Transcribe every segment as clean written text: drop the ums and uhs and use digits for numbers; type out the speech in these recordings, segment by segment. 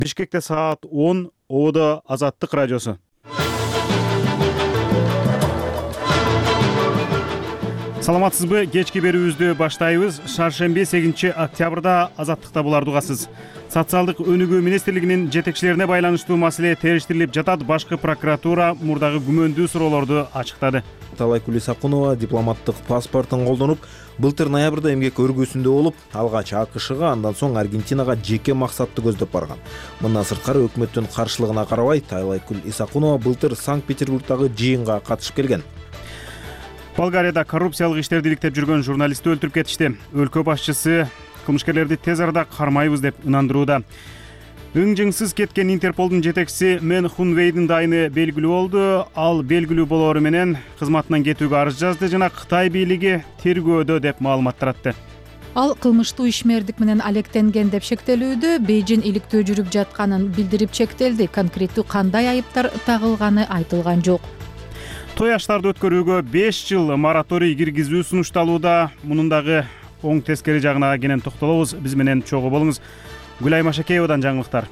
Бишкекте саат 10, Ободо Азаттык радиосу. Саламатсызбы? Кечки берүүбүздү баштайбыз. Шаршемби 8-октябрда Азаттыкта буларды угасыз. Социалдык өнүгүү министрлигинин жетекчилерине байланыштуу маселе териштирилип жатат. Башкы прокуратура мурдагы күмөндүү суроолорду ачыктады. Аталайкүл Исакунова дипломаттык паспортун колдонуп, былтыр ноябрда эмгек өргүүсүндө болуп, алгач АКШга, андан соң Аргентинага жеке максатты көздөп барган. Мындан сырткары өкмөттүн каршылыгына карабай, Аталайкүл Исакунова былтыр Санкт-Петербургдагы жыйынга катышып келген. Болгарияда коррупциялык иштерди иликтеп жүргөн журналистти өлтүрүп кетишти. Өлкө башчысы кылмышкерлерди тез арада кармайбыз деп ынандырууда. Ың-жыңсыз кеткен Интерполдун жетекчиси Мен Хунвейдин дайыны белгилүү болду. Ал белгилүү болоору менен кызматынан кетүүгө арыз жазды жана Кытай бийлиги тергөөдө деп маалымат таратты. Ал кылмыштуу ишмердик менен алектенген деп шектелүүдө, Бейжин иликтөө жүрүп жатканын билдирип чектелди. Конкреттүү кандай айыптар тагылганы айтылган жок. Той аштарды өткөрүүгө 5 жыл мораторий киргизүү сунушталууда. Мунун дагы оң тескери жагына кенен токтолобуз. Биз менен чогуу болуңуз. Гүлай Машакеевадан жаңылыктар.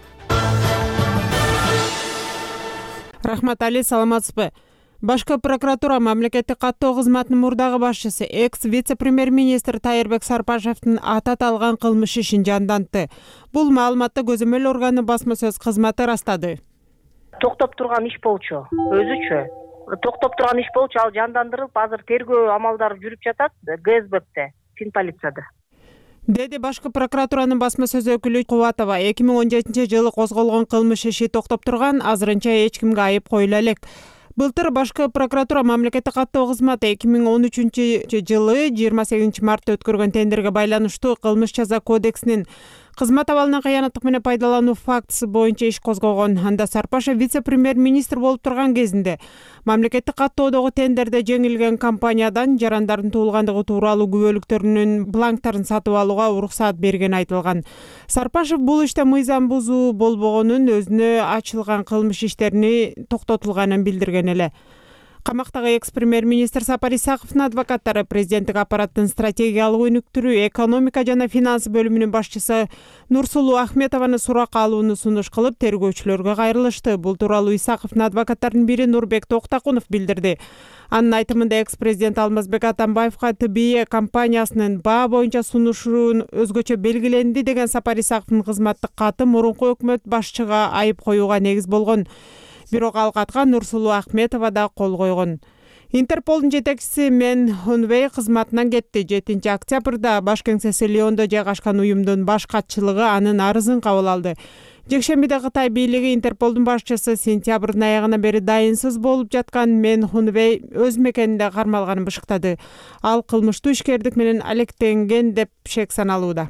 Рахмат Али, саламатсызбы? Башкы прокуратура мамлекеттик каттоо кызматынын мурдагы башчысы экс-вице-премьер-министр Тайырбек Сарпашевдин аталган кылмыш ишин жандантты. Бул маалыматты көзөмөл органы басма сөз кызматы ырастады. Токтоп турган иш болчу, өзүчө. Токтоп турган иш болчу, ал жандандырылып, азыр тергөө амалдары жүрүп жатат ГСБте, Финполицияда. Деди башкы прокуратуранын басма сөз өкүлү Кубатова. 2017-жылы козголгон кылмыш иши токтоп турган, азырынча эч кимге айып коюла элек. Былтыр башкы прокуратура мамлекеттик каттоо кызматы 2013-жылы 28 мартта өткөргөн тендерге байланыштуу кылмыш жаза кодексинин кызмат абалынан кыянаттык менен пайдалануу фактысы боюнча иш козгогон. Анда Сарпашев вице-премьер-министр болуп турган кезинде мамлекеттик каттоодогу тендерде жеңилген компаниядан жарандардын туулгандыгы тууралуу күбөлүктөрүнүн бланктарын сатып алууга уруксаат бергени айтылган. Сарпашев бул иште мыйзам бузуу болбогонун, өзүнө ачылган кылмыш иштерини токтотулганын билдирген эле. Камактагы экс-премьер-министр Сапар Исаковдун адвокаттары президенттик аппараттын стратегиялык өнүктүрүү, экономика жана финанс бөлүмүнүн башчысы Нурсулуу Ахметованы суракка алууну сунуш кылып, тергөөчүлөргө кайрылышты. Бул тууралуу Исаковдун адвокаттарынын бири Нурбек Токтакунов билдирди. Анын айтымында экс-президент Алмазбек Атамбаевка ТБЕ компаниясынын баа боюнча сунушун өзгөчө белгиленди деген Сапар Исаковдун кызматтык каты мурунку өкмөт башчыга айып коюуга негиз болгон. Бирок ал катка Нурсулуу Ахметова да кол койгон. Интерполдун жетекчиси Мен Хунвей кызматынан кетти. 7-октябрда баш кеңсеси Лиондо жайгашкан уюмдун баш катчылыгы анын арызын кабыл алды. Жекшембиде Кытай бийлиги Интерполдун башчысы сентябрдын аягына бери дайынсыз болуп жаткан Мен Хунвей өз мекенинде кармалганын бышыктады. Ал кылмыштуу ишкердик менен алектенген деп шек саналууда.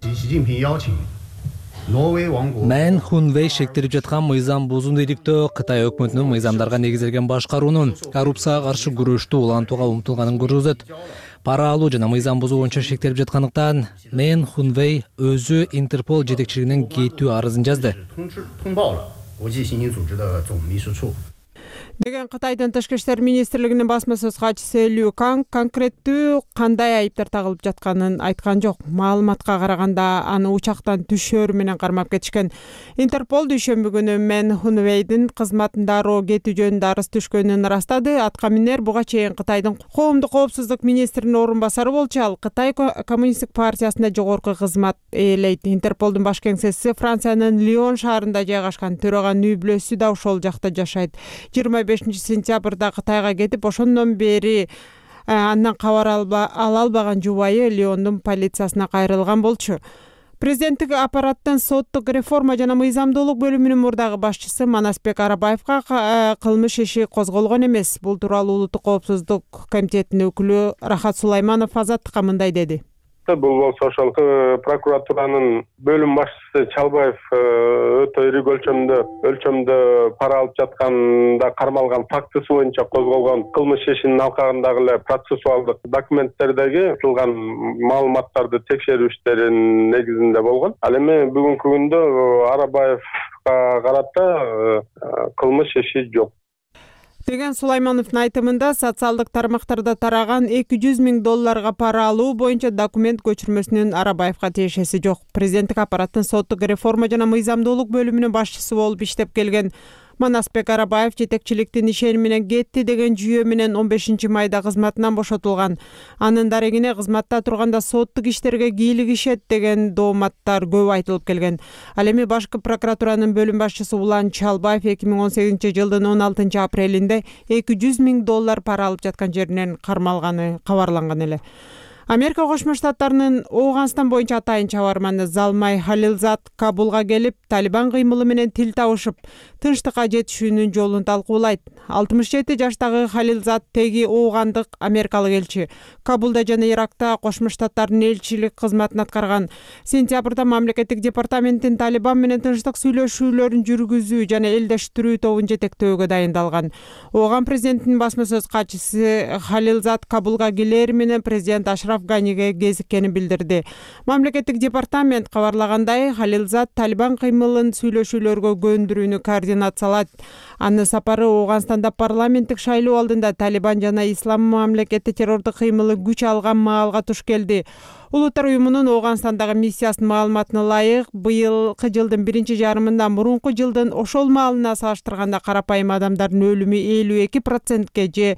Мен Хунвей шектелип жаткан мыйзам бузуу иликтөө Кытай өкмөтүнүн мыйзамдарга негизделген башкаруунун коррупцияга каршы күрөштү улантууга умтулганын көрсөтөт. Пара алуу жана мыйзам бузуу боюнча шектелип жаткандыктан Мен Хунвей өзү Интерпол жетекчилигинен кетүү арызын жазды. Деген Кытайдын Тышкы иштер министрлигинин басма сөз катчысы Лю Канг конкреттүү кандай айыптар тагылып жатканын айткан жок. Маалыматка караганда аны учактан түшөөрү менен кармап кетишкен. Интерпол дүйшөмбү күнү Мен Хунвейдин кызматын дароо кетүү жөнүндө арыз түшкөнүн ырастады. Атка минер буга чейин Кытайдын коомдук коопсуздук министринин орун басары болчу. Ал Кытай коммунисттик партиясында жогорку кызмат ээлейт. Интерполдун баш кеңсеси Франциянын Лион шаарында жайгашкан. Төрөган үй бүлөсү да ошол жакта жашайт. 25-сентябрда Кытайга кетип, ошондон бери андан кабар ала албаган жубайы Лиондун полициясына кайрылган болчу. Президенттик аппараттын соттук реформа жана мыйзамдуулук бөлүмүнүн мурдагы башчысы Манасбек Арабаевка кылмыш иши козголгон эмес. Бул тууралуу Улуттук коопсуздук комитетинин өкүлү Рахат Сулайманов Азаттыкка мындай деди. Бул болсо ошол прокуратуранын бөлүм башчысы Чалбаев өтө ири өлчөмдө пара алып жатканда кармалган фактысы боюнча козголгон кылмыш ишинин алкагындагы эле процессуалдык документтердеги айтылган маалыматтарды текшерүү иштеринин негизинде болгон. Ал эми бүгүнкү күндө Арабаевга карата кылмыш иши жок. деген Сулаймановдун айтымында социалдык тармактарда тараган $200,000 пара алуу боюнча документ көчүрмөсүнүн Арабаевга тиешеси жок. Президенттик аппараттын соттук реформа жана мыйзамдуулук бөлүмүнүн башчысы болуп иштеп келген Манасбек Арабаев жетекчиликтин ишени менен кетти деген жүйө менен 15 майда кызматынан бошотулган. Анын дарегине кызматта турганда соттук иштерге кийлигишет деген дооматтар көп айтылып келген. Ал эми башкы прокуратуранын бөлүм башчысы Улан Чалбаев 2018 жылдын 16 апрелинде $200,000 пара алып жаткан жеринен кармалганы кабарланган эле. Америка Кошмо Штаттарынын Ооганстан боюнча атайын чабарманы Залмай Халилзад Кабулга келип, Талибан кыймылы менен тил табышып, тынчтыкка жетишүүнүн жолун талкуулайт. 67 жаштагы Халилзад теги оогандык америкалык элчи. Кабулда жана Иракта Кошмо Штаттардын элчилик кызматын аткарган. Сентябрда мамлекеттик департаменттин Талибан менен тынчтык сүйлөшүүлөрүн жүргүзүү жана элдештирүү тобун жетектөөгө дайындалган. Ооган президентинин басма сөз катчысы Халилзад Кабулга келери менен президент Ашраф Ганиге кезиккени билдирди. Мамлекеттик департамент кабарлагандай, Халилзад Талибан кыймылын сүйлөшүүлөргө көндүрүүнү координациялайт. Анын сапары Ооганстанда парламенттик шайлоо алдында Талибан жана Ислам мамлекети террордук кыймылы күч алган маалга туш келди. Улуттар уюмунун Ооганстандагы миссиясынын маалыматына ылайык, быйылкы жылдын биринчи жарымында мурунку жылдын ошол маалына салыштырганда карапайым адамдардын өлүмү 52%ке же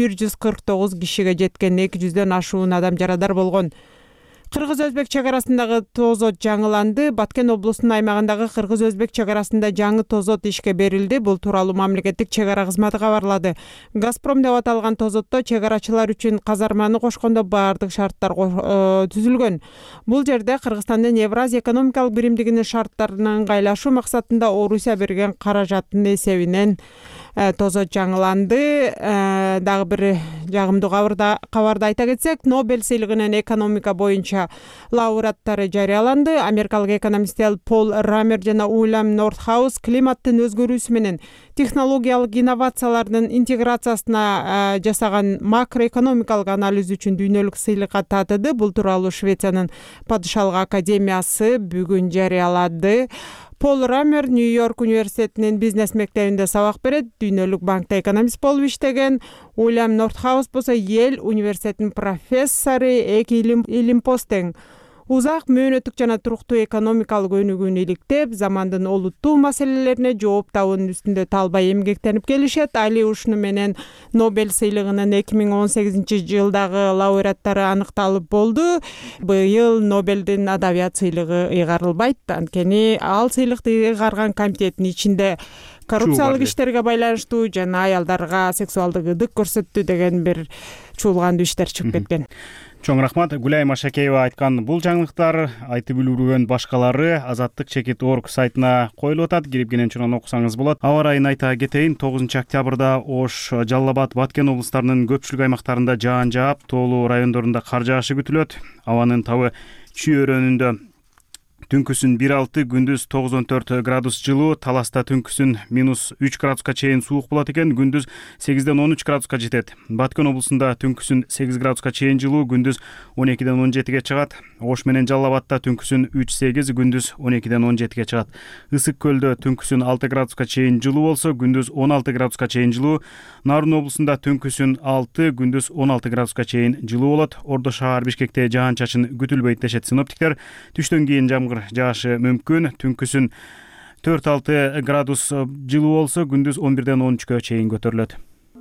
149 кишиге жеткен, 200дөн ашуун адам жарадар болгон. Кыргыз-Өзбек чек арасындагы тозот жаңыланды. Баткен облусунун аймагындагы Кыргыз-Өзбек чек арасында жаңы тозот ишке берилди. Бул тууралуу мамлекеттик чек ара кызматы кабарлады. Газпром деп аталган тозотто чек арачылар үчүн казарманы кошкондо баардык шарттар түзүлгөн. Бул жерде Кыргызстандын Евразия экономикалык биримдигинин шарттарына ыңгайлашуу максатында Орусия берген каражаттын эсебинен тозот жаңыланды. Дагы бир жагымдуу кабарды айта кетсек, Нобель сыйлыгынын экономика боюнча лауреаттары жарыяланды. Америкалык экономисттер Пол Рамер жана Уильям Нортхаус климаттын өзгөрүүсү менен технологиялык инновациялардын интеграциясына жасаган макроэкономикалык анализ үчүн дүйнөлүк сыйлыкка татыды. Бул тууралуу Швециянын падышалык академиясы бүгүн жарыялады. Пол Рамер Нью-Йорк университетинин бизнес мектебинде сабак берет, Дүйнөлүк банкта экономист болуп иштеген. Уильям Нортхаус болсо Йель университетинин профессору, эки илимпоз тең. Узак мөөнөттүк жана туруктуу экономикалык өнүгүүнү иликтеп, замандын олуттуу маселелерине жооп табуунун үстүндө талбай эмгектенип келишет. Али ушуну менен Нобель сыйлыгынын 2018 жылдагы лауреаттары аныкталып болду. Быйыл Нобелдин адабият сыйлыгы ыйгарылбайт. Анткени ал сыйлыкты ыйгарган комитеттин ичинде коррупциялык иштерге байланыштуу жана аялдарга сексуалдык ыдык көрсөттү деген бир чуулгандуу иштер чыгып кеткен. Чоң рахмат. Гүлай Машакеева айткан бул жаңылыктар айтып үлгүргөн башкалары Азаттык Чекит.org сайтына коюлуп атат. Кирип кенен окусаңыз болот. Аба ырайын айта кетейин. 9 октябрда Ош, Жалал Абад, Баткен облустарынын көпчүлүк аймактарында жаан жаап, тоолуу райондорунда кар жаашы күтүлөт. Абанын табы Чүй өрөөнүндө түнкүсүн 1-6, күндүз 9-14 градус жылуу, Таласта түнкүсүн -3 градуска чейин суук болот экен, күндүз 8-13 градуска жетет. Баткен облусунда түнкүсүн 8 градуска чейин жылуу, күндүз 12-17ге чыгат. Ош менен Жалал Абадта түнкүсүн 3-8, күндүз 12-17ге чыгат. Ысык көлдө түнкүсүн 6 градуска чейин жылуу болсо, күндүз 16 градуска чейин жылуу. Нарын облусунда түнкүсүн 6, күндүз 16 градуска чейин жылуу болот. Ордо шаар Бишкекте жаан-чачын күтүлбөйт дешет синоптиктер. Түштөн кийин жамгыр жаашы мүмкүн. Түнкүсүн 4-6 градус жылуу болсо, күндүз 11-13гө чейин көтөрүлөт.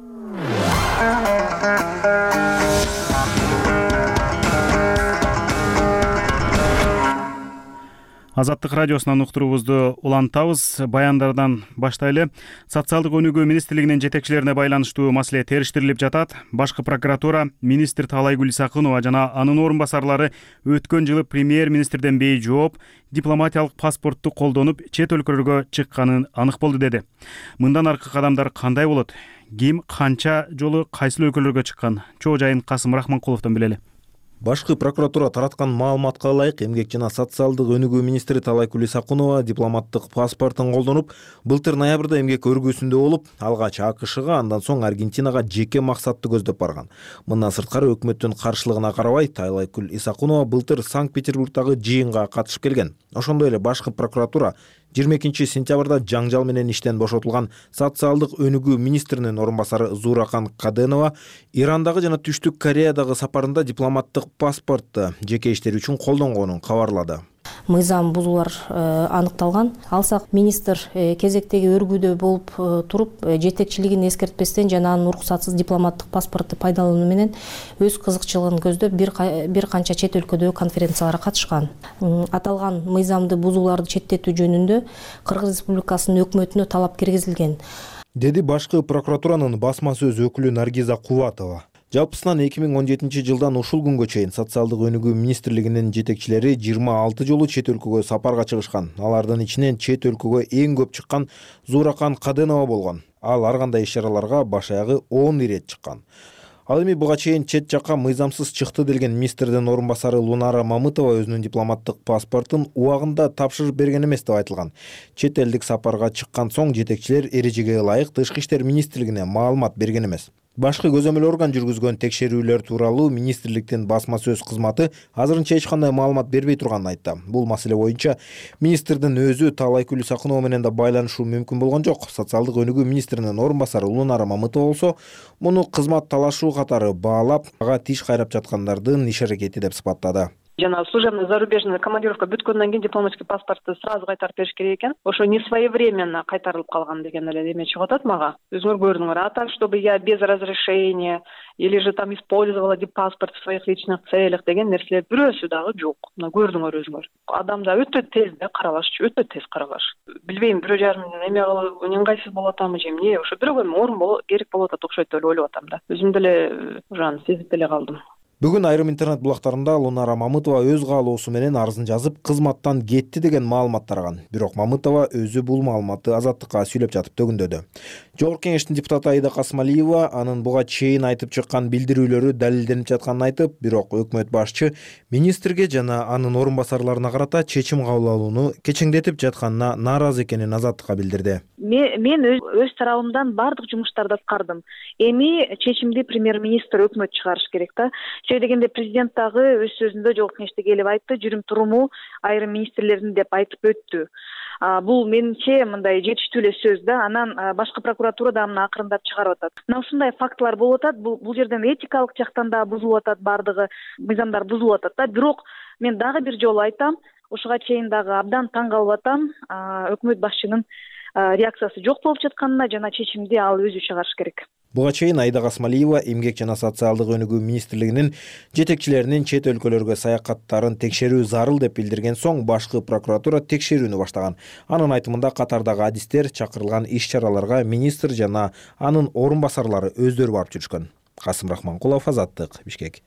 Азаттык радиосунан уктуруубузду улантабыз. Баяндардан баштайлы. Социалдык өнүгүү министрлигинин жетекчилерине байланыштуу маселе териштирилип жатат. Башкы прокуратура министр Талайгүл Исакунова жана анын орун басарлары өткөн жылы премьер-министрден бейжооп, дипломатиялык паспортту колдонуп, чет өлкөлөргө чыкканын анык болду деди. Мындан аркы кадамдар кандай болот? Ким канча жолу кайсыл өлкөлөргө чыккан? Чоо жайын Касым Рахманкуловдон билели. Башкы прокуратура тараткан маалыматка ылайык, эмгек жана социалдык өнүгүү министри Талайгүл Исакунова дипломаттык паспортун колдонуп, былтыр ноябрда эмгек өргүүсүндө болуп, алгач АКШга, андан соң Аргентинага жеке максатты көздөп барган. Мындан сырткары өкмөттүн каршылыгына карабай, Талайгүл Исакунова былтыр Санкт-Петербургдагы жыйынга катышып келген. Ошондой эле башкы прокуратура 22-сентябрда жаңжал менен иштен бошотулган социалдык өнүгүү министринин орун басары Зууракан Каденова Ирандагы жана Түштүк Кореядагы сапарында дипломаттык паспортты жеке иштери үчүн колдонгонун кабарлады. Мыйзам бузуулар аныкталган. Алсак министр кезектеги өргүүдө болуп туруп, жетекчилигин эскертпестен жана анын уруксатсыз дипломаттык паспортты пайдалануу менен өз кызыкчылыгын көздөп бир канча чет өлкөдөгү конференцияларга катышкан. Аталган мыйзамды бузууларды четтетүү жөнүндө Кыргыз Республикасынын өкмөтүнө талап киргизилген, деди башкы прокуратуранын басма сөз өкүлү Наргиза Кубатова. Жалпысынан 2017 жылдан ушул күнгө чейин социалдык өнүгүү министрлигинин жетекчилери 26 жолу чет өлкөгө сапарга чыгышкан. Алардын ичинен чет өлкөгө эң көп чыккан Зууракан Каденова болгон. Ал ар кандай иш-чараларга баш аягы 10 ирет чыккан. Ал эми буга чейин чет жакка мыйзамсыз чыкты делген министрдин орун басары Лунара Мамытова өзүнүн дипломаттык паспортун убагында тапшырып берген эмес деп айтылган. Чет элдик сапарга чыккан соң жетекчилер эрежеге ылайык Тышкы иштер министрлигине маалымат берген эмес. Башкы көзөмөл орган жүргүзгөн текшерүүлөр тууралуу министрликтин басма сөз кызматы азырынча эч кандай маалымат бербей турганын айтты. Бул маселе боюнча министрдин өзү Таалай Күлүсакынова менен да байланышуу мүмкүн болгон жок. Социалдык өнүгүү министринин орун басары Лунара Мамытова болсо, муну кызмат талашуу катары баалап, ага тиш кайрап жаткандардын иш-аракети деп сыпаттады. Жана служебный зарубежный командировка бүткөндөн кийин дипломатический паспортты сразу кайтарып бериш керек экен. Ошо не своевременно кайтарылып калган деген эле эме чыгып атат мага. Өзүңөр көрдүңөр. А так, чтобы я без разрешения или же там использовала паспорт в своих личных целях деген нерселер бирөөсү дагы жок. Мына көрдүңөр өзүңөр. Адам да өтө тез каралашчу, өтө тез каралаш. Билбейм, 1,5 эме кылып, ыңгайсыз болуп атамы же эмне? Ошо бирөөгө орун керек болуп атат, окшойт деп ойлоп атам да. Өзүм деле ушаны сезип деле калдым. Бүгүн айрым интернет булактарында Лунара Мамытова өз каалоосу менен арызын жазып, кызматтан кетти деген маалымат тараган. Бирок Мамытова өзү бул маалыматты Азаттыкка сүйлөп жатып төгүндөдү. Жогорку кеңештин депутаты Аида Касмалиева анын буга чейин айтып чыккан билдирүүлөрү далилденип жатканын айтып, бирок өкмөт башчы министрге жана анын орун басарларына карата чечим кабыл алууну кечеңдетип жатканына нааразы экенин Азаттыкка билдирди. Мен өз тарабымдан бардык жумуштарды аткардым. Эми чечимди премьер-министр өкмөт чыгарыш керек да. Дегенде президент дагы өз сөзүндө жогорку кеңеште келип айтты, жүрүм туруму айрым министрлердин деп айтып өттү. Бул менимче мындай жетиштүү эле сөз да. Анан башкы прокуратура да мына акырындап чыгарып атат. Мына ушундай фактылар болуп атат. Бул жерден этикалык жактан да бузулуп атат, бардыгы мыйзамдар бузулуп атат да. Бирок мен дагы бир жолу айтам, ушуга чейин дагы абдан таң калып атам. Өкмөт башчынын реакциясы жок болуп жатканына жана чечимди ал өзү чыгарыш керек. Буга чейин Аида Касмалиева Эмгек жана социалдык өнүгүү министрлигинин жетекчилеринин чет өлкөлөргө саякаттарын текшерүү зарыл деп билдирген соң башкы прокуратура текшерүүнү баштаган. Анын айтымында катардагы адистер чакырылган иш-чараларга министр жана анын орун басарлары өздөрү барып жүрүшкөн. Касым Рахманкулов, Азаттык, Бишкек.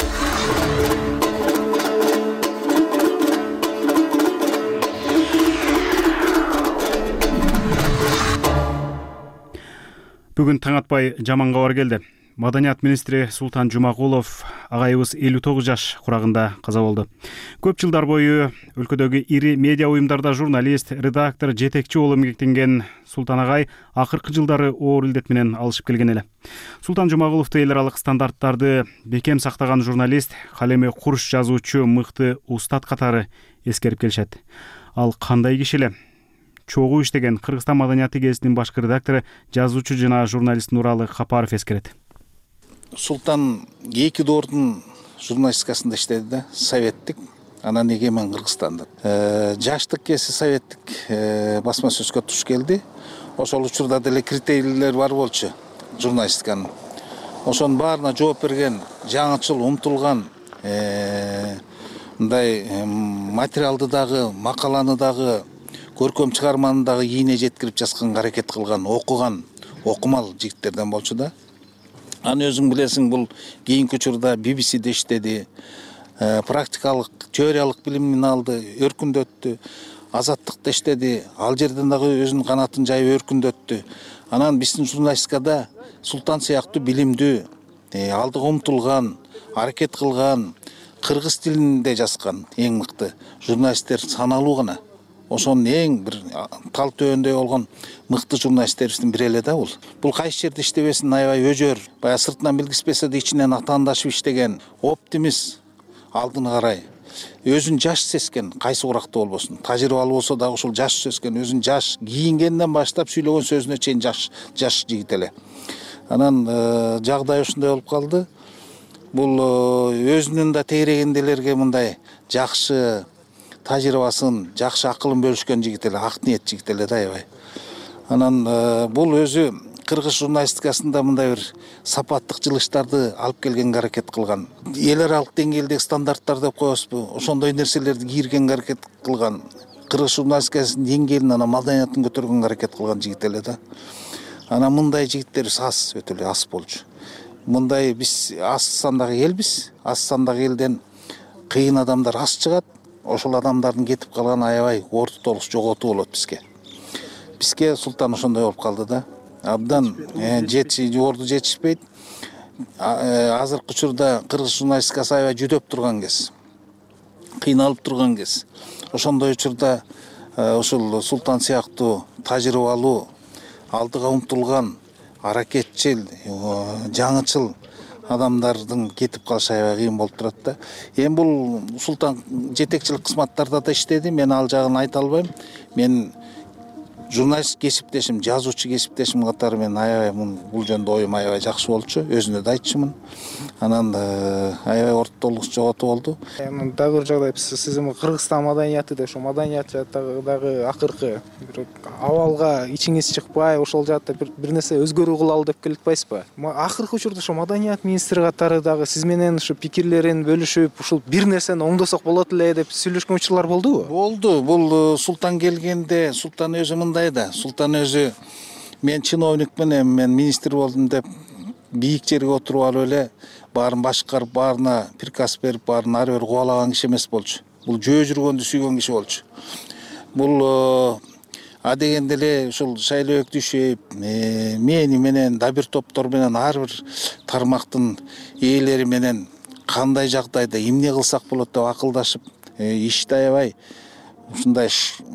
Бүгүн таң атпай жаман кабар келди. Маданият министри Султан Жумакулов агайыбыз 59 жаш курагында каза болду. Көп жылдар бою өлкөдөгү ири медиа уюмдарда журналист, редактор, жетекчи болуп эмгектенген Султан агай акыркы жылдары оор илдет менен алышып келген эле. Султан Жумакуловду эл аралык стандарттарды бекем сактаган журналист, калеми куруш жазуучу, мыкты устат катары эскерип келишет. Ал кандай киши эле? Чогуу иштеген Кыргызстан маданияты гезитинин башкы редактору, жазуучу жана журналист Нуралы Капаров эскерет. Султан 2 доордун журналистикасында иштеди да, советтик, анан эгемен Кыргызстанда. Жаштык кеси советтик басма сөзгө туш келди. Ошол учурда деле критерийлер бар болчу журналистиканын. Ошонун баарына жооп берген, жаңычыл, умтулган, мындай материалды дагы, макаланы дагы, көркөм чыгарманы дагы ийине жеткирип жазганга аракет кылган, окуган, окумал жигиттерден болчу да. Аны өзүң билесиң, бул кийинки учурда BBC-де иштеди, практикалык, теориялык билимин алды, өркүндөттү, Азаттыкта иштеди, ал жерден дагы өзүнүн канатын жайып өркүндөттү. Анан биздин журналистикада Султан сыяктуу билимдүү, алдыга умтулган, аракет кылган, кыргыз тилинде жазган эң мыкты журналисттер саналуу гана. Ошонун эң бир тал төбөндө болгон мыкты журналисттерибиздин бири эле да бул. Бул кайсы жерде иштебесин аябай өжөр, баягы сыртынан билгиспесе да ичинен атаандашып иштеген, оптимист, алдына карай. өзүн жаш сескен, кайсы уракта болбосун, тажрыйбалуу болсо дагы ушул жаш сескен, өзүн жаш кийингенден баштап сүйлөгөн сөзүнө чейин жаш жигит эле. Анан жагдай ушундай болуп калды. Бул өзүнүн да тегерегинделерге мындай жакшы тажрыйбасын, жакшы акылын бөлүшкөн жигит эле, ак ниет жигит эле да аябай. Анан бул өзү кыргыз журналистикасында мындай бир сапаттык жылыштарды алып келгенге аракет кылган. Эл аралык деңгээлдеги стандарттар деп коебузбу, ошондой нерселерди кийиргенге аракет кылган. Кыргыз журналистикасынын деңгээлин, анан маданиятын көтөргөнгө аракет кылган жигит эле да. Анан мындай жигиттер аз, өтө эле аз болчу. Мындай биз аз сандагы элбиз, аз сандагы элден кыйын адамдар аз чыгат. Ошол адамдардын кетип калган аябай орду толук жоготуу болот бизге. Бизге Султан ошондой болуп калды да. Абдан орду жетишпейт. Азыркы учурда кыргыз журналистикасы аябай жүдөп турган кез, кыйналып турган кез. Ошондой учурда ушул Султан сыяктуу тажрыйбалуу, алдыга умтулган, аракетчил, жаңычыл адамдардын кетип калышы аябай кыйын болуп турат да. Эми бул Султан жетекчилик кызматтарда да иштеди. Мен ал жагын айта албайм. Мен журналист кесиптешим, жазуучу кесиптешим катары мен аябай бул жөнүндө оюм аябай жакшы болчу. Өзүнө да айтчумун. Анан аябай орду толук жоготуу болду. Дагы бир жагдай, сиз Кыргызстан маданияты деп, ошо маданият дагы акыркы бир абалга ичиңиз чыкпай, ошол жаатта бир нерсе өзгөрүү кылалы деп келатпайсызбы? Акыркы учурда ошо маданият министри катары дагы сиз менен ушу пикирлерин бөлүшүп, ушул бир нерсени оңдосок болот эле деп сүйлөшкөн учурлар болдубу? Болду. Бул Султан келгенде, Султан өзү мындай да. Султан өзү мен чиновникмин, мен министр болдум деп бийик жерге отуруп алып эле баарын башкарып, баарына приказ берип, баарын ары бери кубалаган киши эмес болчу. Бул жөө жүргөндү сүйгөн киши болчу. Бул адегенде эле ушул Шайлообек Дүйшөев мени менен да бир топтор менен ар бир тармактын ээлери менен кандай жагдайда эмне кылсак болот деп акылдашып, ишти аябай ушундай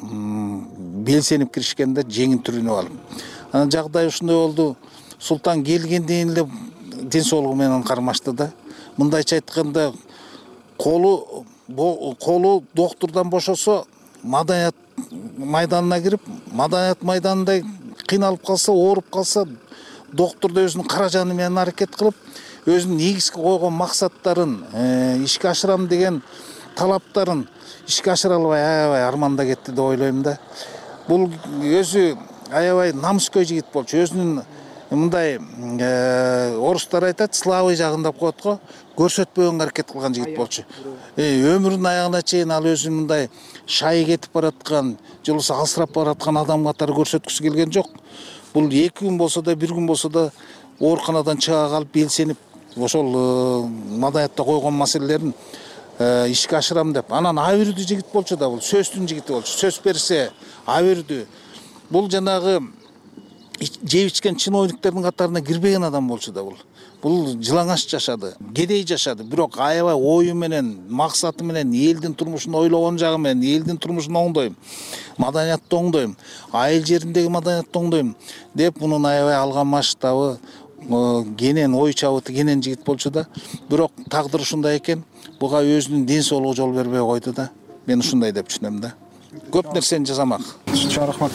белсенип киришкенде жеңин түрүнүп алып. Анан жагдай ушундай болду. Султан келгенден эле ден соолугу менен кармашты да. Мындайча айтканда, колу доктурдан бошосо, маданият майданына кирип, маданият майданында кыйналып калса, ооруп калса, доктур да өзүнүн каражаны менен аракет кылып, өзүнүн негизги койгон максаттарын, ишке ашырам деген талаптарын ишке ашыра албай аябай арманда кетти деп ойлойм да. Бул өзү аябай намыскөй жигит болчу. Өзүнүн мындай орустар айтат, слабый жагын деп коет го, көрсөтпөгөнгө аракет кылган жигит болчу. Өмүрүнүн аягына чейин ал өзү мындай шайы кетип бараткан, же болбосо алсырап бараткан адам катары көрсөткүсү келген жок. Бул 2 күн болсо да, 1 күн болсо да ооруканадан чыга калып, белсенип, ошол маданиятта койгон маселелерин ишке ашырам деп. Анан абийирдүү жигит болчу да, бул сөздүн жигити болчу. Сөз берсе абийирдүү. Бул жанагы жеп ичкен чиновниктердин катарына кирбеген адам болчу да бул. Бул жылаңаш жашады, кедей жашады, бирок аябай ою менен, максаты менен, элдин турмушун ойлогон жагы менен, элдин турмушун оңдойм, маданиятты оңдойм, айыл жериндеги маданиятты оңдойм деп мунун аябай алган масштабы, кенен ой чабыты кенен жигит болчу да. Бирок тагдыр ушундай экен, буга өзүнүн ден соолугу жол бербей койду да. Мен ушундай деп түшүнөм да. Көп нерсени жасамак. Рахмат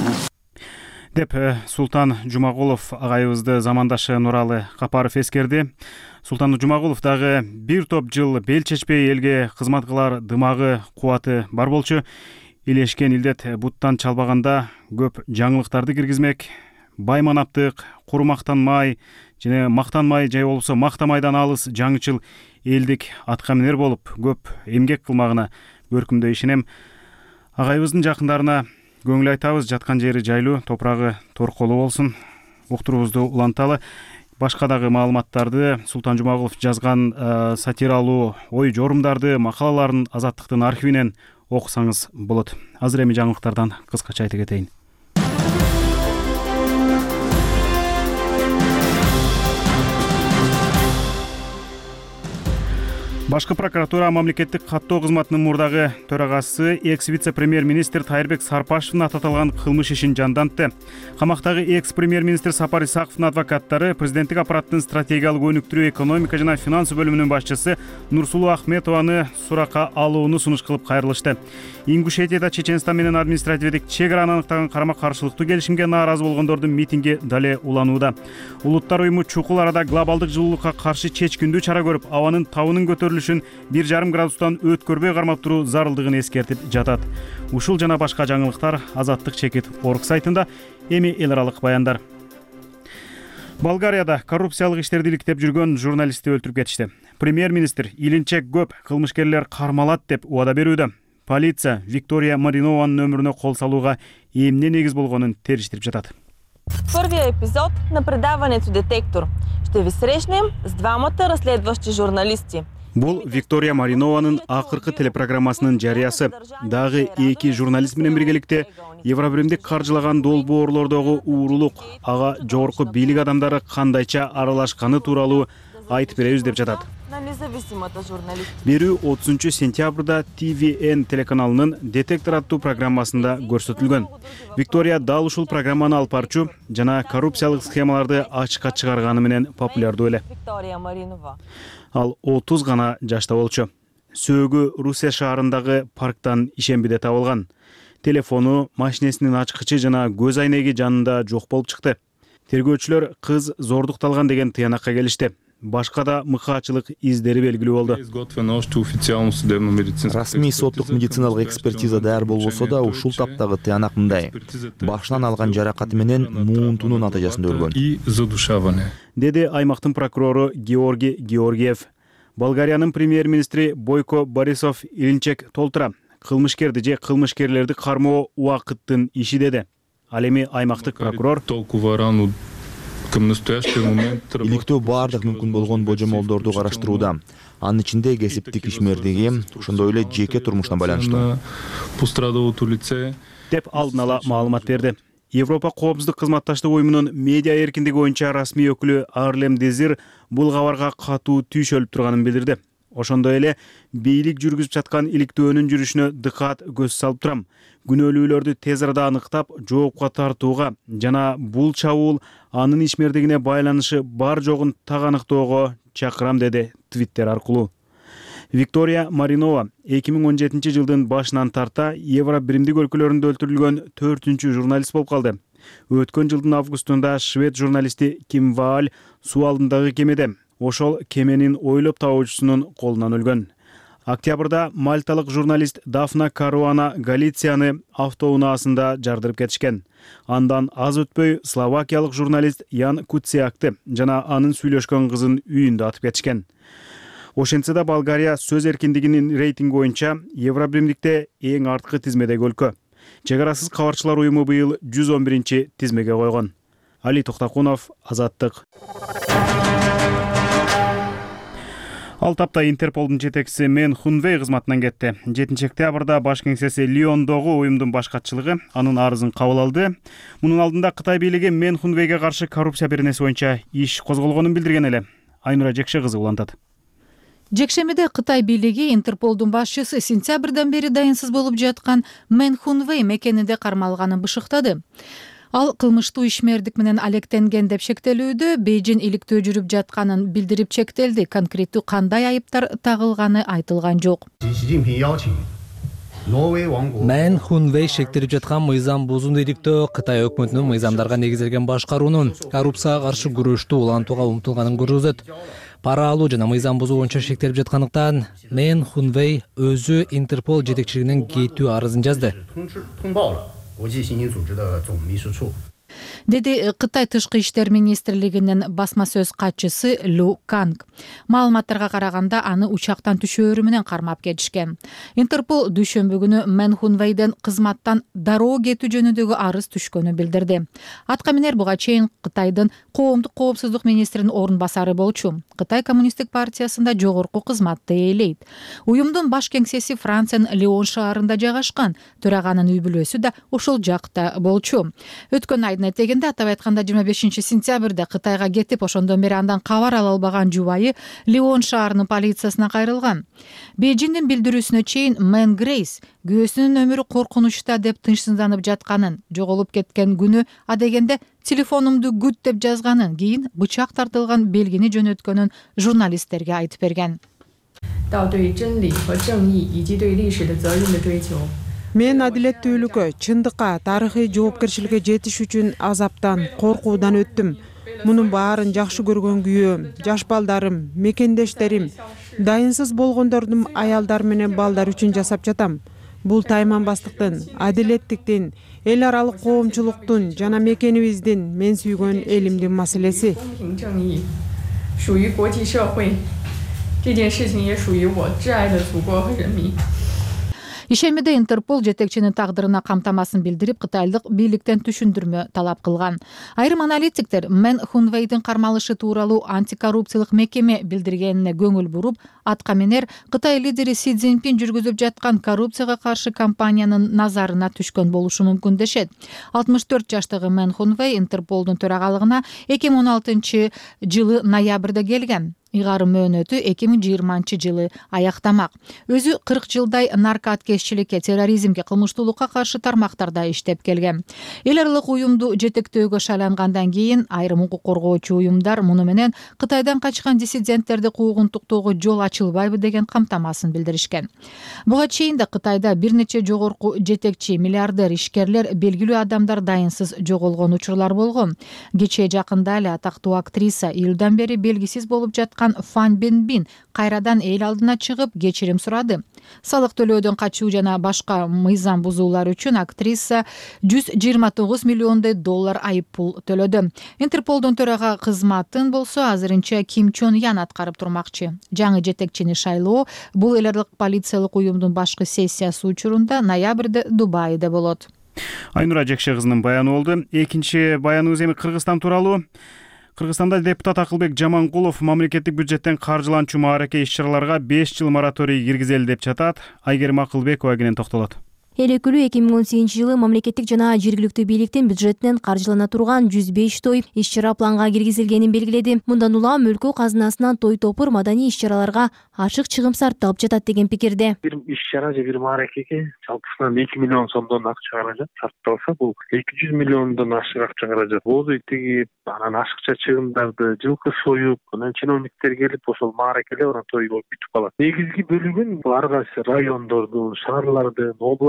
деп Султан Жумагулов агайыбызды замандашы Нуралы Капаров эскерди. Султан Жумагулов дагы бир топ жыл бел чечпей элге кызмат кылар дымагы, кубаты бар болчу. Илешкен илдет буттан чалбаганда көп жаңылыктарды киргизмек, байманаптык, куру мактанмай жана мактанмай же болбосо мактамайдан алыс жаңычыл элдик аткаминер болуп көп эмгек кылмагына көркүмдөй ишенем. Агайыбыздын жакындарына көңүл айтабыз, жаткан жери жайлуу, топурагы торколуу болсун. Уктурубузду уланталы. Башка дагы маалыматтарды Султан Жумагулов жазган сатиралуу ой жорумдарды, макалаларын Азаттыктын архивинен окусаңыз болот. Азыр эми жаңылыктардан кыскача айта кетейин. Башкы прокуратура мамлекеттик каттоо кызматынын мурдагы төрагасы экс вице-премьер-министр Тайырбек Сарпашевдин ататылган кылмыш ишин жандантты. Камактагы экс премьер-министр Сапар Исаковдун адвокаттары президенттик аппараттын стратегиялык өнүктүрүү, экономика жана финансы бөлүмүнүн башчысы Нурсулуу Ахметованы суракка алууну сунуш кылып кайрылышты. Ингушетияда Чеченстан менен административдик чек араны аныктаган карама-каршылыктуу келишимге нааразы болгондордун митинги дале уланууда. Улуттар уюму чукул арада глобалдык жылуулукка каршы чечкиндүү чара көрүп, абанын табынын көтөрүлүшүн 1,5 градустан өткөрбөй кармап туруу зарылдыгын эскертип жатат. Ушул жана башка жаңылыктар Азаттык чекит орг сайтында. Эми эл аралык баяндар. Болгарияда коррупциялык иштерди иликтеп жүргөн журналистти өлтүрүп кетишти. Премьер-министр илинчек көп кылмышкерлер кармалат деп убада берүүдө. Полиция Виктория Маринованын өмүрүнө кол салууга эмне негиз болгонун териштирип жатат. Първия епизод на предаването Детектор. Ще ви срещнем с двамата разследващи журналисти. Бул Виктория Маринованын акыркы телепрограммасынын жарыясы. Дагы эки журналист менен биргеликте Евробиримдик каржылаган долбоорлордогу уурулук, ага жогорку бийлик адамдары кандайча аралашканы тууралуу айтып беребиз деп жатат. Берүү 30 сентябрда TVN телеканалынын Детектор аттуу программасында көрсөтүлгөн. Виктория дал ушул программаны алып барчу жана коррупциялык схемаларды ачыкка чыгарганы менен популярдуу эле. Ал 30 гана жашта болчу. Сөөгү Русия шаарындагы парктан ишембиде табылган. Телефону, машинесинин ачкычы жана көз айнеги жанында жок болуп чыкты. Тергөөчүлөр кыз зордукталган деген тыянакка келишти. Башка да мыкаачылык издери белгилүү болду. Расмий соттук медициналык экспертиза даяр болбосо да ушул таптагы тыянак мындай: башынан алган жаракаты менен муунтуунун натыйжасында өлгөн, деди аймактын прокурору Георгий Георгиев. Болгариянын премьер-министри Бойко Борисов илинчек толтура кылмышкерди же кылмышкерлерди кармоо убакыттын иши деди. Ал эми аймактык прокурор иликтөө баардык мүмкүн болгон божомолдорду караштырууда. Анын ичинде кесиптик ишмердиги, ошондой эле жеке турмушуна байланыштуу деп алдын ала маалымат берди. Европа коопсуздук кызматташтык уюмунун медиа эркиндиги боюнча расмий өкүлү Арлем Дезир бул кабарга катуу түйшөлүп турганын билдирди. Ошондой эле бийлик жүргүзүп жаткан иликтөөнүн жүрүшүнө дыкат көз салып турам. Күнөөлүүлөрдү тез арада аныктап, жоопко тартууга жана бул чабуул анын ишмердигине байланышы бар жогун так аныктоого чакырам, деди Твиттер аркылуу. Виктория Маринова 2017 жылдын башынан тарта Евробиримдик өлкөлөрүндө өлтүрүлгөн 4-чү журналист болуп калды. Өткөн жылдын августунда швед журналисти Ким Вааль суу алдындагы кемеде ошол кеменин ойлоп табуучусунун колунан өлгөн. Октябрда мальталык журналист Дафна Каруана Галицияны автоунаасында жардырып кетишкен. Андан аз өтпөй словакиялык журналист Ян Куциакты жана анын сүйлөшкөн кызын үйүндө атып кетишкен. Ошентсе да Болгария сөз эркиндигинин рейтинги боюнча Евробиримдикте эң арткы тизмедеги өлкө. Чек арасыз кабарчылар уюму быйыл 111 тизмеге койгон. Али Токтакунов, Азаттык. Ал тапта Интерполдун жетекчиси Мен Хунвей кызматынан кетти. 7 октябрда баш кеңсеси Лиондогу уюмдун баш катчылыгы анын арызын кабыл алды. Мунун алдында Кытай бийлиги Мен Хунвейге каршы коррупция беренеси боюнча иш козголгонун билдирген эле. Айнура Жекше кызы улантат. Жекшемиде Кытай бийлиги Интерполдун башчысы сентябрдан бери дайынсыз болуп жаткан Мен Хунвей мекениде кармалганын бышыктады. Ал кылмыштуу ишмердик менен алектенген деп шектелүүдө, Бейжин иликтөө жүрүп жатканын билдирип чектелди. Конкреттүү кандай айыптар тагылганы айтылган жок. Мен Хунвей шектелип жаткан мыйзам бузууну иликтөө Кытай өкмөтүнүн мыйзамдарга негизделген башкаруунун коррупцияга каршы күрөштү улантууга умтулганын көрсөтөт. Пара алуу жана мыйзам бузуу боюнча шектелип жаткандыктан Мен Хунвей өзү Интерпол жетекчилигинен кетүү арызын жазды, деди Кытай тышкы иштер министрлигинин басма сөз катчысы Лу Канг. Маалыматтарга караганда аны учактан түшөөрү менен кармап кетишкен. Интерпол дүйшөмбү күнү Мен Хунвейден кызматтан дароо кетүү жөнүндөгү арыз түшкөнү билдирди. Аткаминер буга чейин Кытайдын коомдук коопсуздук министринин орун басары болчу. Кытай коммунисттик партиясында жогорку кызматты ээлейт. Уюмдун баш кеңсеси Франциянын Лион шаарында жайгашкан. Төраганын үй бүлөсү да ошол жакта болчу. Өткөн айдын этегинде дегенде атап айтканда 25 сентябрда Кытайга кетип, ошондон бери андан кабар ала албаган жубайы Лион шаарынын полициясына кайрылган. Бейжиңдин билдирүүсүнө чейин Мэн Грейс күйөөсүнүн өмүрү коркунучта деп тынчсызданып жатканын, жоголуп кеткен күнү адегенде телефонумду күт деп жазганын, кийин бычак тартылган белгини жөнөткөнүн журналисттерге айтып берген. Мен адилеттүүлүккө, чындыкка, тарыхый жоопкерчиликке жетиш үчүн азаптан, коркуудан өттүм. Мунун баарын жакшы көргөн күйөөм, жаш балдарым, мекендештерим, дайынсыз болгондордун аялдар менен балдар үчүн жасап жатам. Бул тайманбастыктын, адилеттиктин, эл аралык коомчулуктун жана мекенибиздин, мен сүйгөн элимдин маселеси. Ишемиде Интерпол жетекчинин тагдырына камтамасын билдирип, кытайлык бийликтен түшүндүрмө талап кылган. Айрым аналитиктер Мэн Хунвейдин кармалышы тууралуу антикоррупциялык мекеме билдиргенине көңүл буруп, атка менер Кытай лидери Си Цзиньпин жүргүзүп жаткан коррупцияга каршы кампаниянын назарына түшкөн болушу мүмкүн дешет. 64 жаштагы Мэн Хунвей Интерполдун төрагалыгына 2016 жылы ноябрда келген. Ыйгарым мөөнөтү 2020 жылы аяктамак. Өзү 40 жылдай наркоаткезчиликке, терроризмге, кылмыштуулукка каршы тармактарда иштеп келген. Эл аралык уюмду жетектөөгө шайлангандан кийин айрым укук коргоочу уюмдар муну менен Кытайдан качкан диссиденттерди куугунтуктоого жол ачылбайбы деген камтамасын билдиришкен. Буга чейин да Кытайда бир нече жогорку жетекчи, миллиардер, ишкерлер, белгилүү адамдар дайынсыз жоголгон учурлар болгон. Кечээ жакында эле атактуу актриса июлдан бери белгисиз болуп жаткан Фан Бинбин кайрадан эл алдына чыгып кечирим сурады. Салык төлөөдөн качуу жана башка мыйзам бузуулар үчүн актриса $129 миллион айыппул төлөдү. Интерполдун төрага кызматын болсо азырынча Ким Чон Ян аткарып турмакчы. Жаңы жетекчини шайлоо бул эл аралык полициялык уюмдун башкы сессиясы учурунда ноябрда Дубайда болот. Айнура Жекше кызынын баяны болду. Экинчи баяныбыз эми Кыргызстан тууралуу. Кыргызстанда депутат Акылбек Жаманкулов мамлекеттик бюджеттен каржыланчу маареке иш-чараларга 5 жыл мораторий киргизели деп жатат. Айгерим Акылбекова кенен токтолот. Эл өкүлү 2018 жылы мамлекеттик жана жергиликтүү бийликтин бюджетинен каржылана турган 105 той иш-чара планга киргизилгенин белгиледи. Мындан улам өлкө казынасынан той топур маданий иш-чараларга ашык чыгым сарпталып жатат деген пикирде. Бир иш-чара же бир маарекеге жалпысынан 2 миллион сомдон акча каражат сарпталса, бул 200 миллиондон ашык акча каражат. Боозу тигип, анан ашыкча чыгымдарды жылкы союп, анан чиновниктер келип, ошол маарекелер анан той болуп бүтүп калат. Негизги бөлүгүн ар кайсы райондордун, шаарлардын,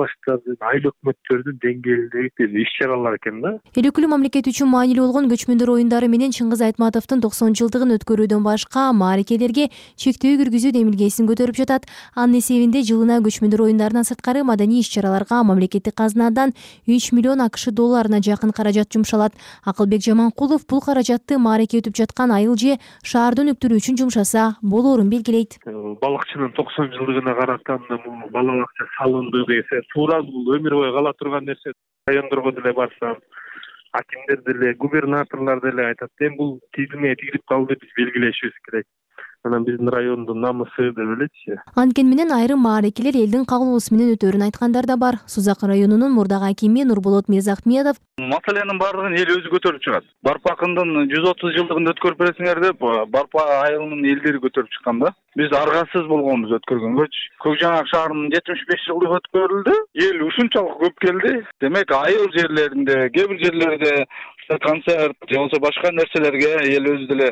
айыл өкмөттөрдүн деңгээлиндеги иш-чаралар экен да. Эл өкүлү мамлекет үчүн маанилүү болгон көчмөндөр оюндары менен Чыңгыз Айтматовдун 90 жылдыгын өткөрүүдөн башка маарекелерге чектөө киргизүү демилгесин көтөрүп жатат. Анын эсебинде жылына көчмөндөр оюндарынан сырткары маданий иш-чараларга мамлекеттик казынадан 3 миллион акш долларына жакын каражат жумшалат. Акылбек Жаманкулов бул каражатты маареке өтүп жаткан айыл же шаарды өнүктүрүү үчүн жумшаса болоорун белгилейт. Балыкчынын 90 жылдыгына каратканда бул бала бакча салынды десе, бул өмүр бою кала турган нерсе. Райондорго деле барсам, акимдер деле, губернаторлор деле айтат, бул тизиме тигирип калды, биз белгилешибиз керек. Анан биздин райондун намысы деп элечи. Анткени менен айрым маарекелер элдин кагылуусу менен өтөөрүн айткандар да бар. Сузак районунун мурдагы акими Нурболот Мирзахметов маселенин баардыгын эл өзү көтөрүп чыгат. Барпа акындын 130 жылдыгын өткөрүп бересиңер деп Барпа айылынын элдери көтөрүп чыккан да. Биз аргасыз болгонбуз өткөргөнгөчү. Көк Жаңак шаарынын 75 жылдыгы өткөрүлдү. Эл ушунчалык көп келди. Демек айыл жерлеринде, кээ бир жерлерде концерт же болбосо башка нерселерге эл өзү деле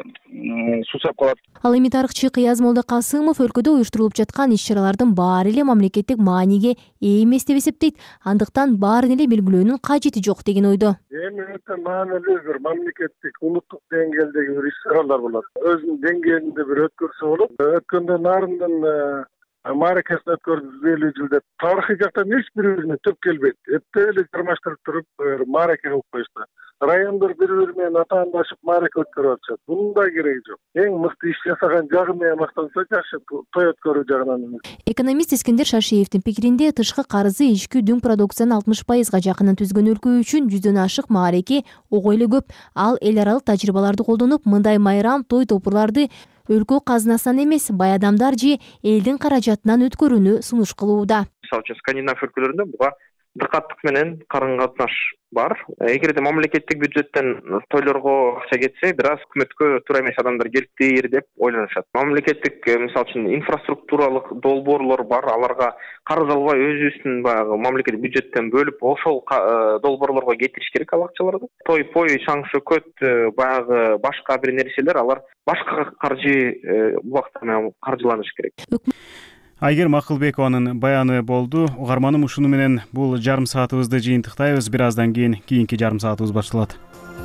сусап калат. Ал эми тарыхчы Кыяз Молдокасымов өлкөдө уюштурулуп жаткан иш-чаралардын баары эле мамлекеттик мааниге ээ эмес деп эсептейт. Андыктан баарын эле белгилөөнүн кажети жок деген ойдо. Эми өтө маанилүү бир мамлекеттик улуттук деңгээлдеги бир иш-чаралар болот. Өзүнүн деңгээлинде бир өткөрсө болот. Өткөндө нарындын маарекесин өткөрүп 50 жылда тарыхый жактан эч бири-бирине төп келбейт. Эптеп эле жармаштырып туруп маареке кылып коюшту. Райондор бири-бири менен атаандашып маареке өткөрүп атышат. Бунун да кереги жок. Эң мыкты иш жасаган жагы менен мактанса жакшы той өткөрүү жагынан эмес. Экономист Искендер Шашиевдин пикиринде тышкы карызы ички дүң продукциянын 60%га жакынын түзгөн өлкө үчүн 100дөн ашык маареке ого эле көп. Ал эл аралык тажрыйбаларды колдонуп, мындай майрам той топурларды өлкө казынасынан эмес, бай адамдар же элдин каражатынан өткөрүүнү сунуш кылууда. Мисалы үчүн Скандинав өлкөлөрүндө буга дыкаттык менен карым катнаш бар. Эгерде мамлекеттик бюджеттен тойлорго акча кетсе, бир аз өкмөткө туура эмес адамдар келиптир деп ойлонушат. Мамлекеттик мисалы үчүн инфраструктуралык долбоорлор бар, аларга карыз албай өзүбүздүн баягы мамлекеттик бюджеттен бөлүп, ошол долбоорлорго кетириш керек ал акчаларды. Той-пой, шаң-шөкөт, баягы башка бир нерселер, алар башка каржы убакыт менен каржыланыш керек. Айгерим Акылбекованын баяны болду. Угарманым, ушуну менен бул жарым саатыбызды жыйынтыктайбыз. Бир аздан кийин кийинки жарым саатыбыз башталат.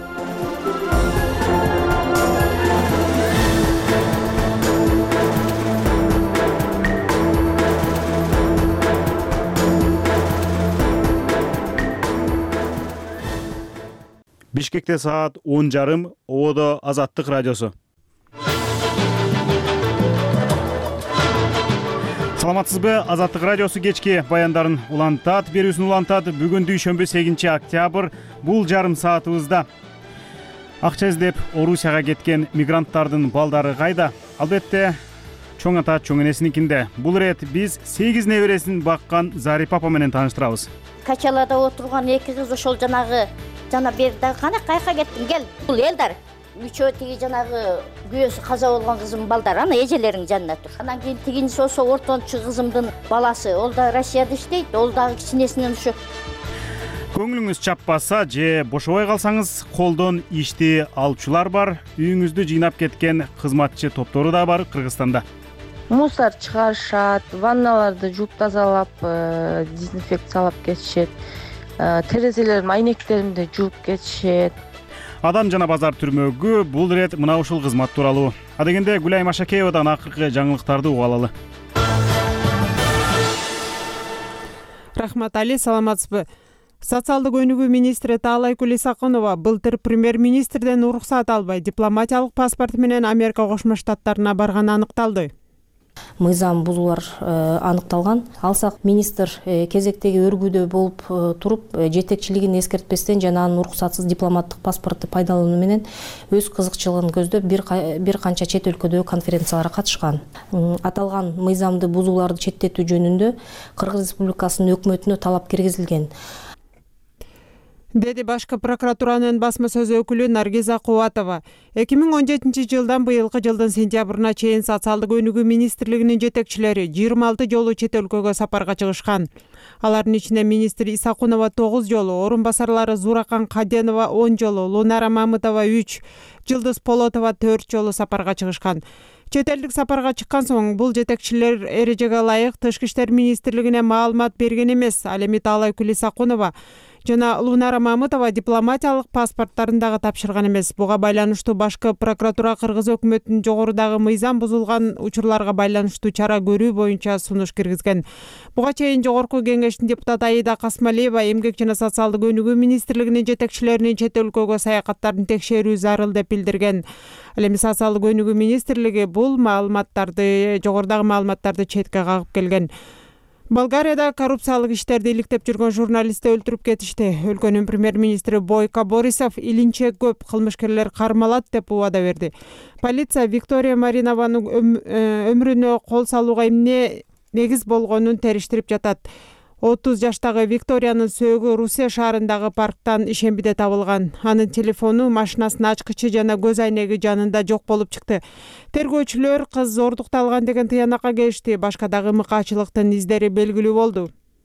Бишкекте саат 10:30, Ободо Азаттык радиосу. Саламатсызбы? Азаттык радиосу кечки баяндарын улантат, берүүсүн улантат. Бүгүн дүйшөмбү 8-октябрь. Бул жарым саатыбызда акча издеп Орусияга кеткен мигранттардын балдары кайда? Албетте, чоң ата чоң энесиникинде. Бул ирет биз 8 небересин баккан Зарипа апа менен тааныштырабыз. Качалада отурган 2 кыз ошол жана берди. Кана кайка кеттиң? Кел. Бул элдар. Үчөө тиги жанагы күйөөсү каза болгон кызым балдар, ана эжелеринин жанында тур. Анан кийин тигинчи ошо ортончу кызымдын баласы, ол да Россияда иштейт, ол дагы кичинесинен ушу. Көңүлүңүз чаппаса же бошобой калсаңыз, колдон ишти алчулар бар. Үйүңүздү жыйнап кеткен кызматчы топтору да бар Кыргызстанда. Мусор чыгарышат, ванналарды жууп тазалап, дезинфекциялап кетишет. Терезелердин айнектеринде жууп кетишет. Адам жана базар түрмөгү бул ирет мына ушул кызмат тууралуу. Адегенде Гүлай Машакеевадан акыркы жаңылыктарды угуп алалы. Рахмат Али, саламатсызбы? Социалдык өнүгүү министри Таалайкүл Исакунова былтыр премьер-министрден уруксат албай дипломатиялык паспорт менен Америка Кошмо Штаттарына барганы аныкталды. Мыйзам бузуулар аныкталган. Алсак министр кезектеги өргүүдө болуп туруп, жетекчилигин эскертпестен жана анын уруксатсыз дипломаттык паспорту пайдалануу менен өз кызыкчылыгын көздөп бир канча чет өлкөдөгү конференцияларга катышкан. Аталган мыйзамды бузууларды четтетүү жөнүндө Кыргыз Республикасынын өкмөтүнө талап киргизилген. Деди башкы прокуратуранын басма сөз өкүлү Наргиза Кубатова. 2017 жылдан быйылкы жылдын сентябрына чейин социалдык өнүгүү министрлигинин жетекчилери 26 жолу чет өлкөгө сапарга чыгышкан. Алардын ичинде министр Исакунова 9 жолу, орун басарлары Зуракан Каденова 10 жолу, Лунара Мамытова 3, Жылдыз Полотова 4 жолу сапарга чыгышкан. Чет элдик сапарга чыккан соң бул жетекчилер эрежеге ылайык Тышкы иштер министрлигине маалымат берген эмес. Ал эми Таалайкүл Исакунова жана Лунара Мамытова дипломатиялык паспорттарын дагы тапшырган эмес. Буга байланыштуу башкы прокуратура Кыргыз өкмөтүнүн жогорудагы мыйзам бузулган учурларга байланыштуу чара көрүү боюнча сунуш киргизген. Буга чейин Жогорку Кеңештин депутаты Аида Касмалиева эмгек жана социалдык өнүгүү министрлигинин жетекчилеринин чет өлкөгө саякаттарын текшерүү зарыл деп билдирген. Ал эми социалдык өнүгүү министрлиги бул маалыматтарды, жогорудагы маалыматтарды четке кагып келген. Болгарияда коррупциялык иштерди иликтеп жүргөн журналистти өлтүрүп кетишти. Өлкөнүн премьер-министри Бойко Борисов илинче көп кылмышкерлер кармалат деп убада берди. Полиция Виктория Маринованын өмүрүнө кол салууга эмне негиз болгонун териштирип жатат. 30 жаштагы Викториянын сөөгү Русия шаарындагы парктан ишембиде табылган. Анын телефону, машинасынын ачкычы жана көз айнеги жанында жок болуп чыкты. Тергөөчүлөр кыз зордукталган деген тыянакка келишти. Башка дагы мыкаачылыктын издери белгилүү болду.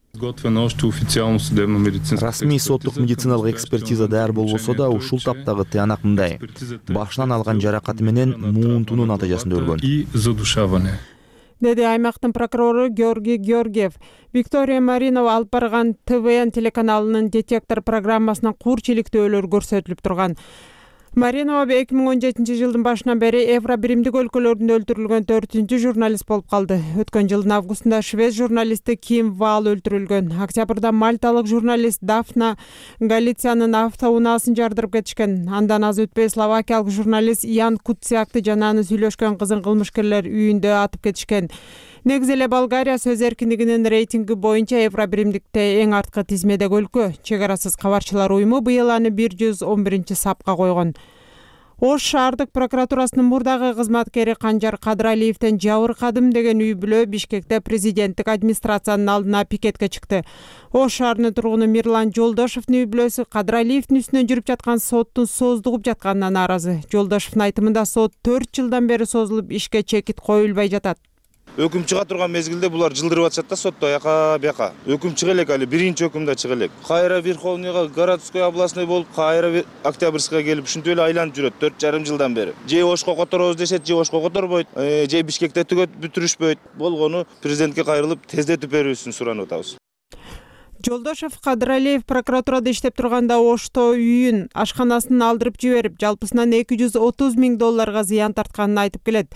Расмий соттук медициналык экспертиза даяр болбосо да ушул таптагы тыянак мындай: башынан алган жаракаты менен муунтуунун натыйжасында өлгөн. Деди аймактын прокурору Георгий Георгиев. Виктория Маринова алып барган ТВН телеканалынын детектор программасынан курчиликтөөлөр көрсөтүлүп турган. Маринова 2017 жылдын башынан бери Евро биримдик өлкөлөрүндө өлтүрүлгөн 4-чү журналист болуп калды. Өткөн жылдын августунда швед журналисти Ким Вал өлтүрүлгөн. Октябрда мальталык журналист Дафна Галициянын автоунаасын жардырып кетишкен. Андан аз өтпөй словакиялык журналист Ян Куцякты жана аны сүйлөшкөн кызын кылмышкерлер үйүндө атып кетишкен. Негизи эле Болгария сөз эркиндигинин рейтинги боюнча Евро биримдикте эң арткы тизмедеги өлкө. Чек арасыз кабарчылар уюму быйыл аны 111-сапка койгон. Ош шаардык прокуратурасынын мурдагы кызматкери Канжар Кадыралиевден жабыркадым деген үй бүлө Бишкекте президенттик администрациянын алдына пикетке чыкты. Ош шаарынын тургуну Мирлан Жолдошевдун үй бүлөсү Кадыралиевдин үстүнөн жүрүп жаткан соттун сооздугуп жатканына нааразы. Жолдошевдун айтымында сот 4 жылдан бери созулуп ишке чекит коюлбай жатат. Өкүм чыга турган мезгилде булар жылдырып атышат да сотто яка бияка. Өкүм чыга элек, али биринчи өкүмдө чыга элек. Кайра Верховныйга, городской областной болуп, кайра Октябрьскийга келип, ушинтип эле айланып жүрөт 4,5 жылдан бери. Же Ошко которобуз дешет, же Ошко которбойт, же Бишкекте түгөт бүтүрүшпөйт. Болгону президентке кайрылып тездетип берүүсүн суранып атабыз. Жолдошев Кадыралиев прокуратурада иштеп турганда Ошто үйүн, ашканасын алдырып жиберип, жалпысынан $230,000 зыян тартканын айтып келет.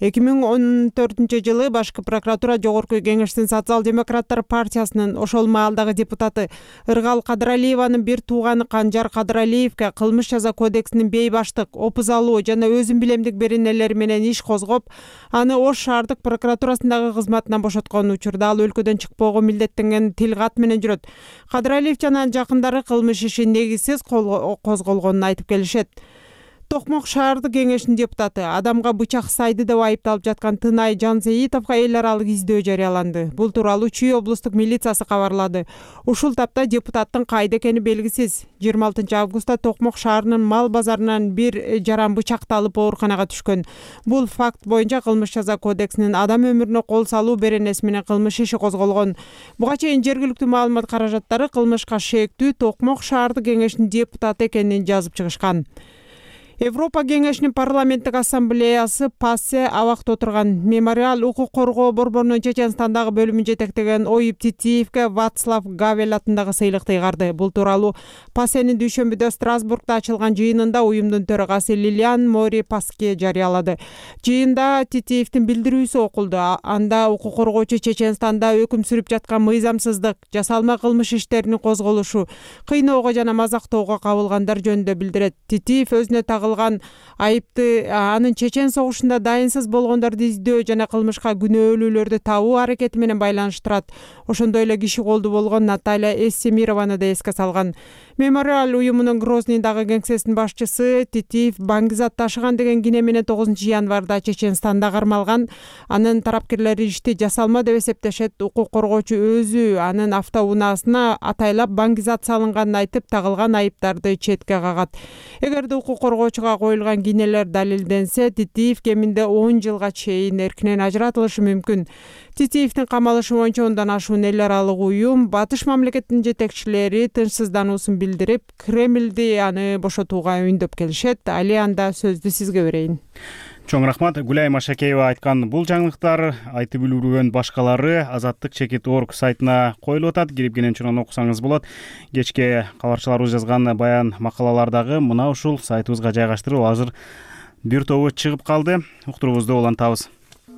2014 башкы прокуратура Жогорку Кеңештин Социал-демократтар партиясынын ошол маалдагы депутаты Ыргал Кадыралиеванын бир тууганы Канжар Кадыралиевге кылмыш жаза кодексинин бейбаштык, опузалуу жана өзүн билемдик беренелери менен иш козгоп, аны Ош шаардык прокуратурасындагы кызматынан бошоткон учурда ал өлкөдөн чыкпоого милдеттенген тил кат менен жүрөт. Кадыралиев жана жакындары кылмыш иши негизсиз козголгонун айтып келишет. Токмок шаардык кеңешинин депутаты адамга бычак сайды деп айыпталып жаткан Тынай Жансейитовго эл аралык издөө жарыяланды. Бул тууралуу Чүй облустук милициясы кабарлады. Ушул тапта депутаттын кайда экени белгисиз. 26 августта Токмок шаарынын мал базарынан бир жаран бычакты алып ооруканага түшкөн. Бул факт боюнча кылмыш жаза кодексинин адам өмүрүнө кол салуу беренеси менен кылмыш иши козголгон. Буга чейин жергиликтүү маалымат каражаттары кылмышка шектүү Токмок шаардык кеңешинин депутаты экенин жазып чыгышкан. Европа кеңешинин парламенттик ассамблеясы ПАСЕ абакта отурган мемориал укук коргоо борборунун Чеченстандагы бөлүмүн жетектеген Оюп Титиевге Вацлав Гавел атындагы сыйлыкты ыйгарды. Бул тууралуу ПАСЕнин дүйшөмбүдө Страсбургда ачылган жыйынында уюмдун төрагасы Лилиан Мори Паске жарыялады. Жыйында Титиевдин билдирүүсү окулду. Анда укук коргоочу Чеченстанда өкүм сүрүп жаткан мыйзамсыздык, жасалма кылмыш иштеринин козголушу, кыйноого жана мазактоого кабылгандар жөнүндө билдирет. Титиев өзүнө айыпты анын Чечен согушунда дайынсыз болгондорду издөө жана кылмышка күнөөлүүлөрдү табуу аракети менен байланыштырат. Ошондой эле киши колду болгон Наталья Эссемированы да эске салган. Мемориал уюмунун Грозныйдагы кеңсесинин башчысы Титиев баңгизат ташыган деген кине менен 9 январда Чеченстанда кармалган. Анын тарапкерлери ишти жасалма деп эсептешет. Укук коргоочу өзү анын автоунаасына атайлап баңгизат салынганын айтып, тагылган айыптарды четке кагат. Эгерде укук коргоочуга коюлган кинелер далилденсе, Титиев кеминде 10 жылга чейин эркинен ажыратылышы мүмкүн. Титиевдин камалышы боюнча ондан ашуун эл аралык уюм батыш мамлекетинин жетекчилери тынчсыздануусун билдирип, Кремлди аны бошотууга үндөп келишет. Али анда сөздү сизге берейин. Чоң рахмат. Гүлай Машакеева айткан бул жаңылыктар айтып үлгүргөн башкалары Азаттык Чекит.org сайтына коюлуп атат. Кирип кенен окусаңыз болот. Кечке кабарчыларыбыз жазган баян макалалардагы мына ушул сайтыбызга жайгаштырып, азыр бир тобу чыгып калды. Уктуруубузду улантабыз.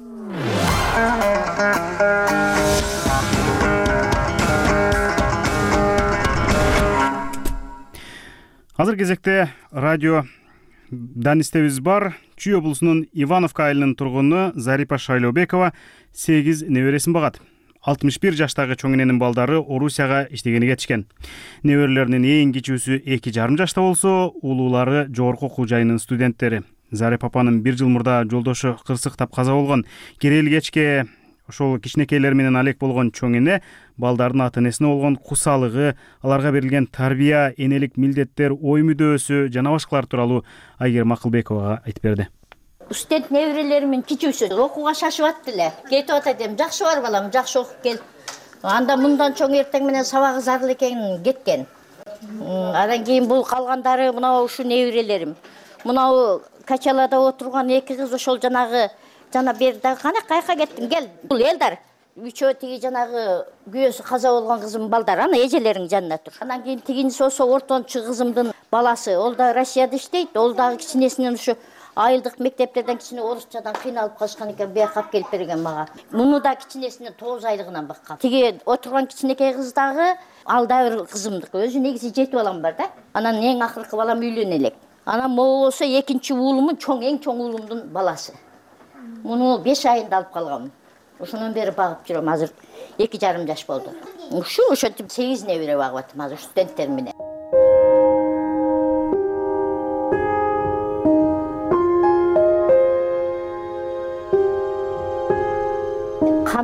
Азыр кезекте радио данистебиз бар. Чүй облусунун Ивановка айылынын тургуну Зарипа Шайлообекова 8 небересин багат. 61 жаштагы чоң эненин балдары Орусияга иштегени кетишкен. Неберелеринин эң кичүүсү 2,5 жашта болсо, улуулары жогорку окуу жайынын студенттери. Зарипа апанын 1 жыл мурда жолдошу кырсыктап каза болгон. Керели кечке ошол кичинекейлер менен алек болгон чоң эне балдардын ата-энесине болгон кусалыгы, аларга берилген тарбия, энелик милдеттер, ой мүдөөсү жана башкалар тууралуу Айгерим Акылбековага айтып берди. Студент неберелеримин кичүүсү окууга шашып атты эле. Кетип атат эми, жакшы бар балам, жакшы окуп кел. Анда мындан чоң эртең менен сабагы зарыл экенин кеткен. Андан кийин бул калгандары мына ушу неберелерим. Мына качалада отурган 2 кыз ошол жана берди кана кайка кеттиң кел. Бул элдар үчөө тиги жанагы күйөөсү каза болгон кызым балдар ана эжелеринин жанында тур. Андан кийин тигинчи болсо ортончу кызымдын баласы. Ол да Россияда иштейт. Ол дагы кичинесинен ушу айылдык мектептерден кичине орусчадан кыйналып калышкан экен, бияка алып келип берген мага. Муну да кичинесинен 9 айлыгынан баккан. Тиги отурган кичинекей кыз дагы ал да бир кызымдык. Өзү негизи 7 балам бар да. Анан эң акыркы балам үйлөнө элек. Анан могу болсо экинчи уулумун эң чоң уулумдун баласы. Муну 5 айында алып калгам. Ошондон бери багып жүрөм. Азыр 2,5 жаш болду. Ошентип 8 небере багып атам азыр студенттер менен.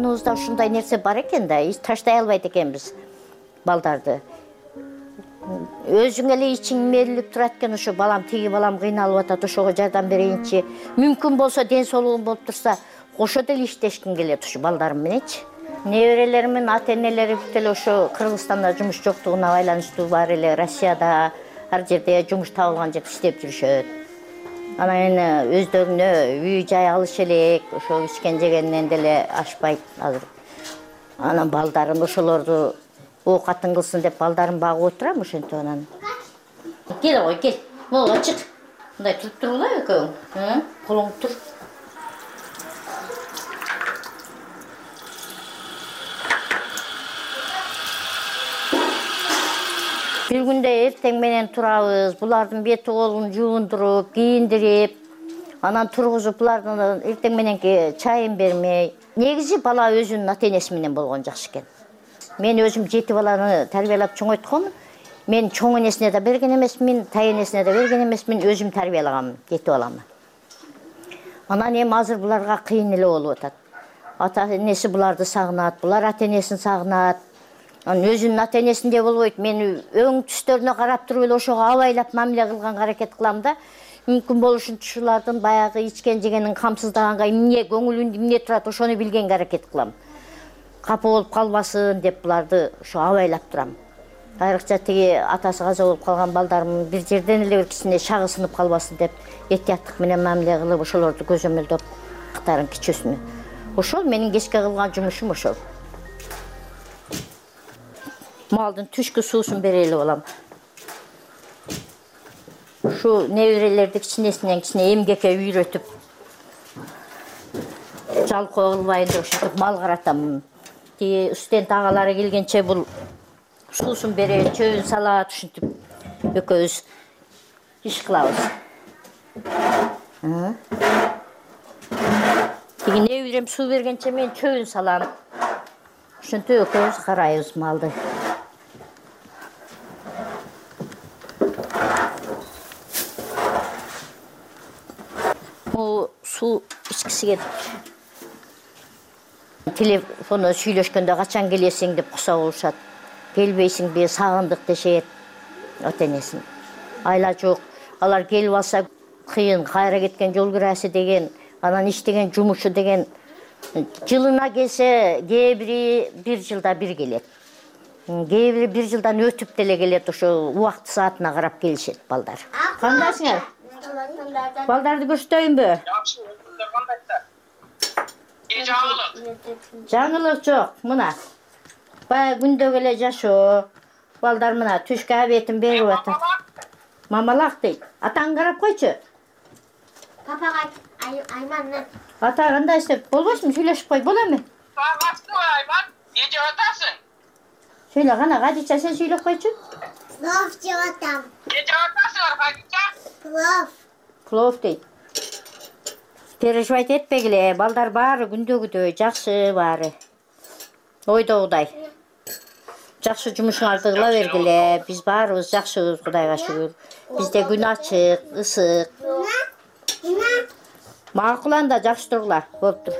жаныбызда ушундай нерсе бар экен да, таштай албайт экенбиз балдарды. Өзүң эле ичиң мээрилип турат экен, ошо балам, тиги балам кыйналып атат, ошого жардам берейинчи. Мүмкүн болсо, ден соолугум болуп турса, кошо деле иштешким келет ушу балдарым мененчи. Неберелеримин ата-энелери бүт ошо Кыргызстанда жумуш жоктугуна байланыштуу баары эле Россияда ар жерде жумуш табылган жерде иштеп жүрүшөт. Анан эми өздөрүнө үй жай алыш элек, ошо ичкен жегенинен деле ашпайт азыр. Анан балдарын ошолорду оокатын кылсын деп балдарын багып отурам ошентип анан. Кел ой, кел. Молго чык. Мындай туруп тургула экөөң. Колуң тур. Бир күндө эртең менен турабыз, булардын бети колун жуундуруп, кийиндирип, анан тургузуп, булардын эртең мененки чайын бермей. Негизи бала өзүнүн ата-энеси менен болгон жакшы экен. Мен өзүм 7 баланы тарбиялап чоңойтком. Мен чоң энесине да берген эмесмин, тай энесине да берген эмесмин, өзүм тарбиялагам 7 баламды. Анан эми азыр буларга кыйын эле болуп атат. Ата-энеси буларды сагынат, булар ата-энесин сагынат. Анан өзүнүн ата-энесинде болбойт. Мен өң түстөрүнө карап туруп эле ошого абайлап мамиле кылганга аракет кылам да. Мүмкүн болушунча ушулардын баягы ичкен жегенин камсыздаганга эмне көңүлүндө эмне турат, ошону билгенге аракет кылам. Капа болуп калбасын деп буларды ошо абайлап турам. Айрыкча тиги атасы каза болуп калган балдарым бир жерден эле бир кичине шагы сынып калбасын деп этияттык менен мамиле кылып ошолорду көзөмөлдөп актарын кичүүсүнө. Ошол менин кечке кылган жумушум ошол. Малдын түшкү суусун бере эле болам. Ушу неберелерди кичинесинен кичине эмгекке үйрөтүп, жалкоо кылбайын деп ушинтип мал каратам. Тиги студент агалары келгенче бул суусун бере, чөбүн салат, ушинтип экөөбүз иш кылабыз. Тиги неберем суу бергенче мен чөбүн салам. Ушинтип экөөбүз карайбыз малды. Суу ичкиси келип. Телефондо сүйлөшкөндө качан келесиң деп куса болушат. Келбейсиңби, сагындык дешет ата-энесин. Айла жок. Алар келип алса кыйын, кайра кеткен жол кирасы деген, анан иштеген жумушу деген жылына келсе, кээ бири 1 жылда бир келет. Кээ бири 1 жылдан өтүп деле келет, ошо убакыт саатына карап келишет балдар. Кандайсыңар? Балдарды көрсөтөйүнбү? Жакшы, өзүңөр кандайсыздар? Жаңылык. Жаңылык жок, мына. Бая күндөгө эле жашоо. Балдар мына түшкө обедин берип атат. Мамалак дейт. Атаң карап койчу. Папага Айман. Ата кандай иштеп болбойсуңбу? Сүйлөшүп кой, болобу? Сагаттуу Айман. Не жеп атасың? Сүйлө гана, Гадича, сен сүйлөп койчу. Плов жеп атам. Не жеп атасыңар, Гадича? Плов. Плов дейт. Переживать этпегиле, балдар баары күндөгүдөй жакшы баары. Ойдогудай. Жакшы жумушуңарды кыла бергиле. Биз баарыбыз жакшыбыз, Кудайга шүгүр. Бизде күн ачык, ысык. Макул анда жакшы тургула, болуптур.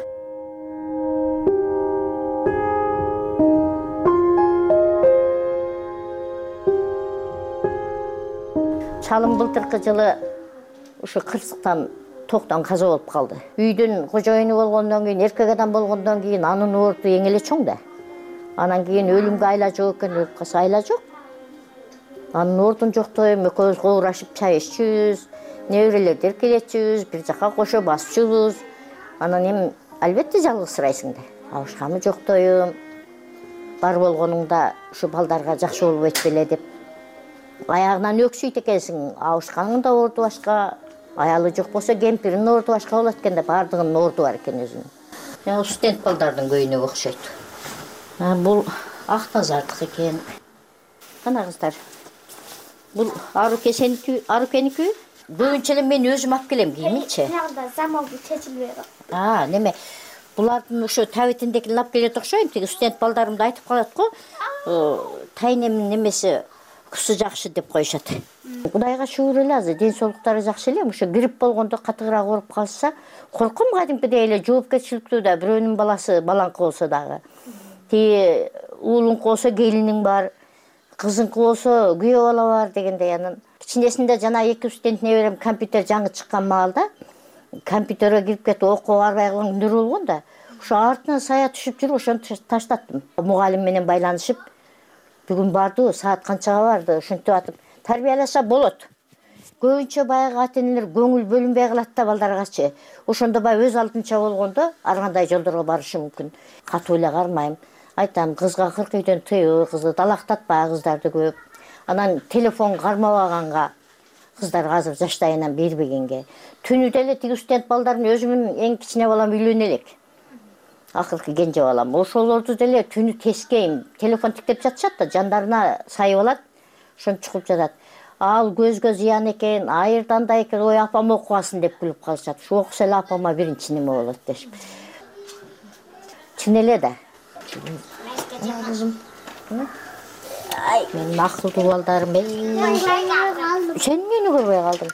Чалым былтыркы жылы ушу кырсыктан токтон каза болуп калды. Үйдүн кожоюну болгондон кийин, эркек адам болгондон кийин анын оорту эң эле чоң да. Анан кийин өлүмгө айла жок экен, өлүп калса айла жок. Анын оортун жоктоюп, экөөбүз коурашып чай иччүбүз, неберелерди эркелетчүбүз, бир жака кошо басчубуз. Анан эми албетте жалгызсырайсың да. Абышкамы жоктоюм. Бар болгонуңда ушу балдарга жакшы болбойт беле деп. Аягынан өксүйт экенсиң, абышканың да оорту башка, аялы жок болсо кемпиринин оорту башка болот экен да, баардыгынын оорту бар экен өзүнүн. Студент балдардын көйүнө окшойт. Бул ак назардык экен. Кана кыздар. Бул Аруке сеники? Көбүнчө эле мен өзүм алып келем кийиминчи. Жагында замалды чечилбей. Неме? Булардын ошо табитиндекин алып келет окшойм. Тиги студент балдарымды айтып калат го. Тайнемдин немеси укуусу жакшы деп коюшат. Кудайга шүгүр эле азыр ден соолуктары жакшы эле. Ошо грипп болгондо катыгыраак ооруп калса, корком кадимкидей эле жоопкерчиликтүү да, бирөөнүн баласы балаңкы болсо дагы. Тиги уулуңку болсо келиниң бар, кызыңкы болсо күйөө бала бар дегендей. Анан кичинесинде жана 2 студент неберем компьютер жаңы чыккан маалда компьютерге кирип кетип окууга барбай калган күндөр болгон да. Ошо артынан сая түшүп жүрүп ошону таштаттым. Мугалим менен байланышып бүгүн барды, саат канчага барды, ушинтип атып тарбияласа болот. Көбүнчө баягы ата-энелер көңүл бөлүнбөй калат да балдаргачы. Ошондо баягы өз алдынча болгондо ар кандай жолдорго барышы мүмкүн. Катуу эле кармайм. Айтам, кызга 40 үйдөн тыйбы, кызды далактатпа, кыздарды көп. Анан телефон кармабаганга кыздар азыр жаштайынан бербегенге. Түнү деле тиги студент балдарын өзүмүн эң кичине балам үйлөнө элек. Акыркы кенже балам. Ошолорду деле түнү тескейм. Телефон тиктеп жатышат да, жандарына сайып алат. Ошон чукуп жатат. Ал көзгө зыян экен, айырдандай экен, ой апам окубасын деп күлүп калышат. Шу окуса эле апама биринчи неме болот дешип. Чын эле да. Мен акылдуу балдарым. Сен мени көрбөй калдың.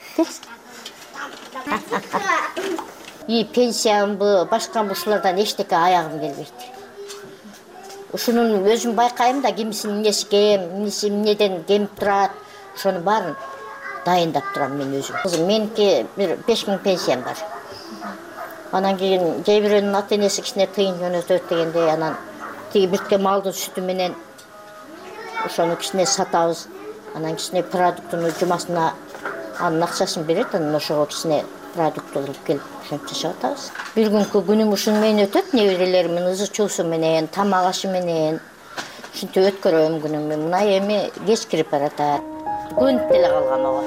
И пенсиямбы, башкамбы ушулардан эчтеке аягым келбейт. Ушунун өзүм байкайм да, кимисинин эмнеси кем, эмнеси эмнеден кемип турат. Ошону баарын дайындап турам мен өзүм. Меники 5000 пенсиям бар. Анан кийин кээ бирөөнүн ата-энеси кичине тыйын жөнөтөт дегендей, анан тиги биртке малдын сүтү менен ошону кичине сатабыз. Анан кичине продуктуну жумасына анын акчасын берет, анан ошого кичине продукт алып келип ошентип жашап атабыз. Бир күнкү күнүм ушуну менен өтөт, неберелеримдин ызы-чуусу менен, тамак ашы менен. Ушинтип өткөрөм күнүмдү. Мына эми кеч кирип баратат. Көнүп деле калгам ага.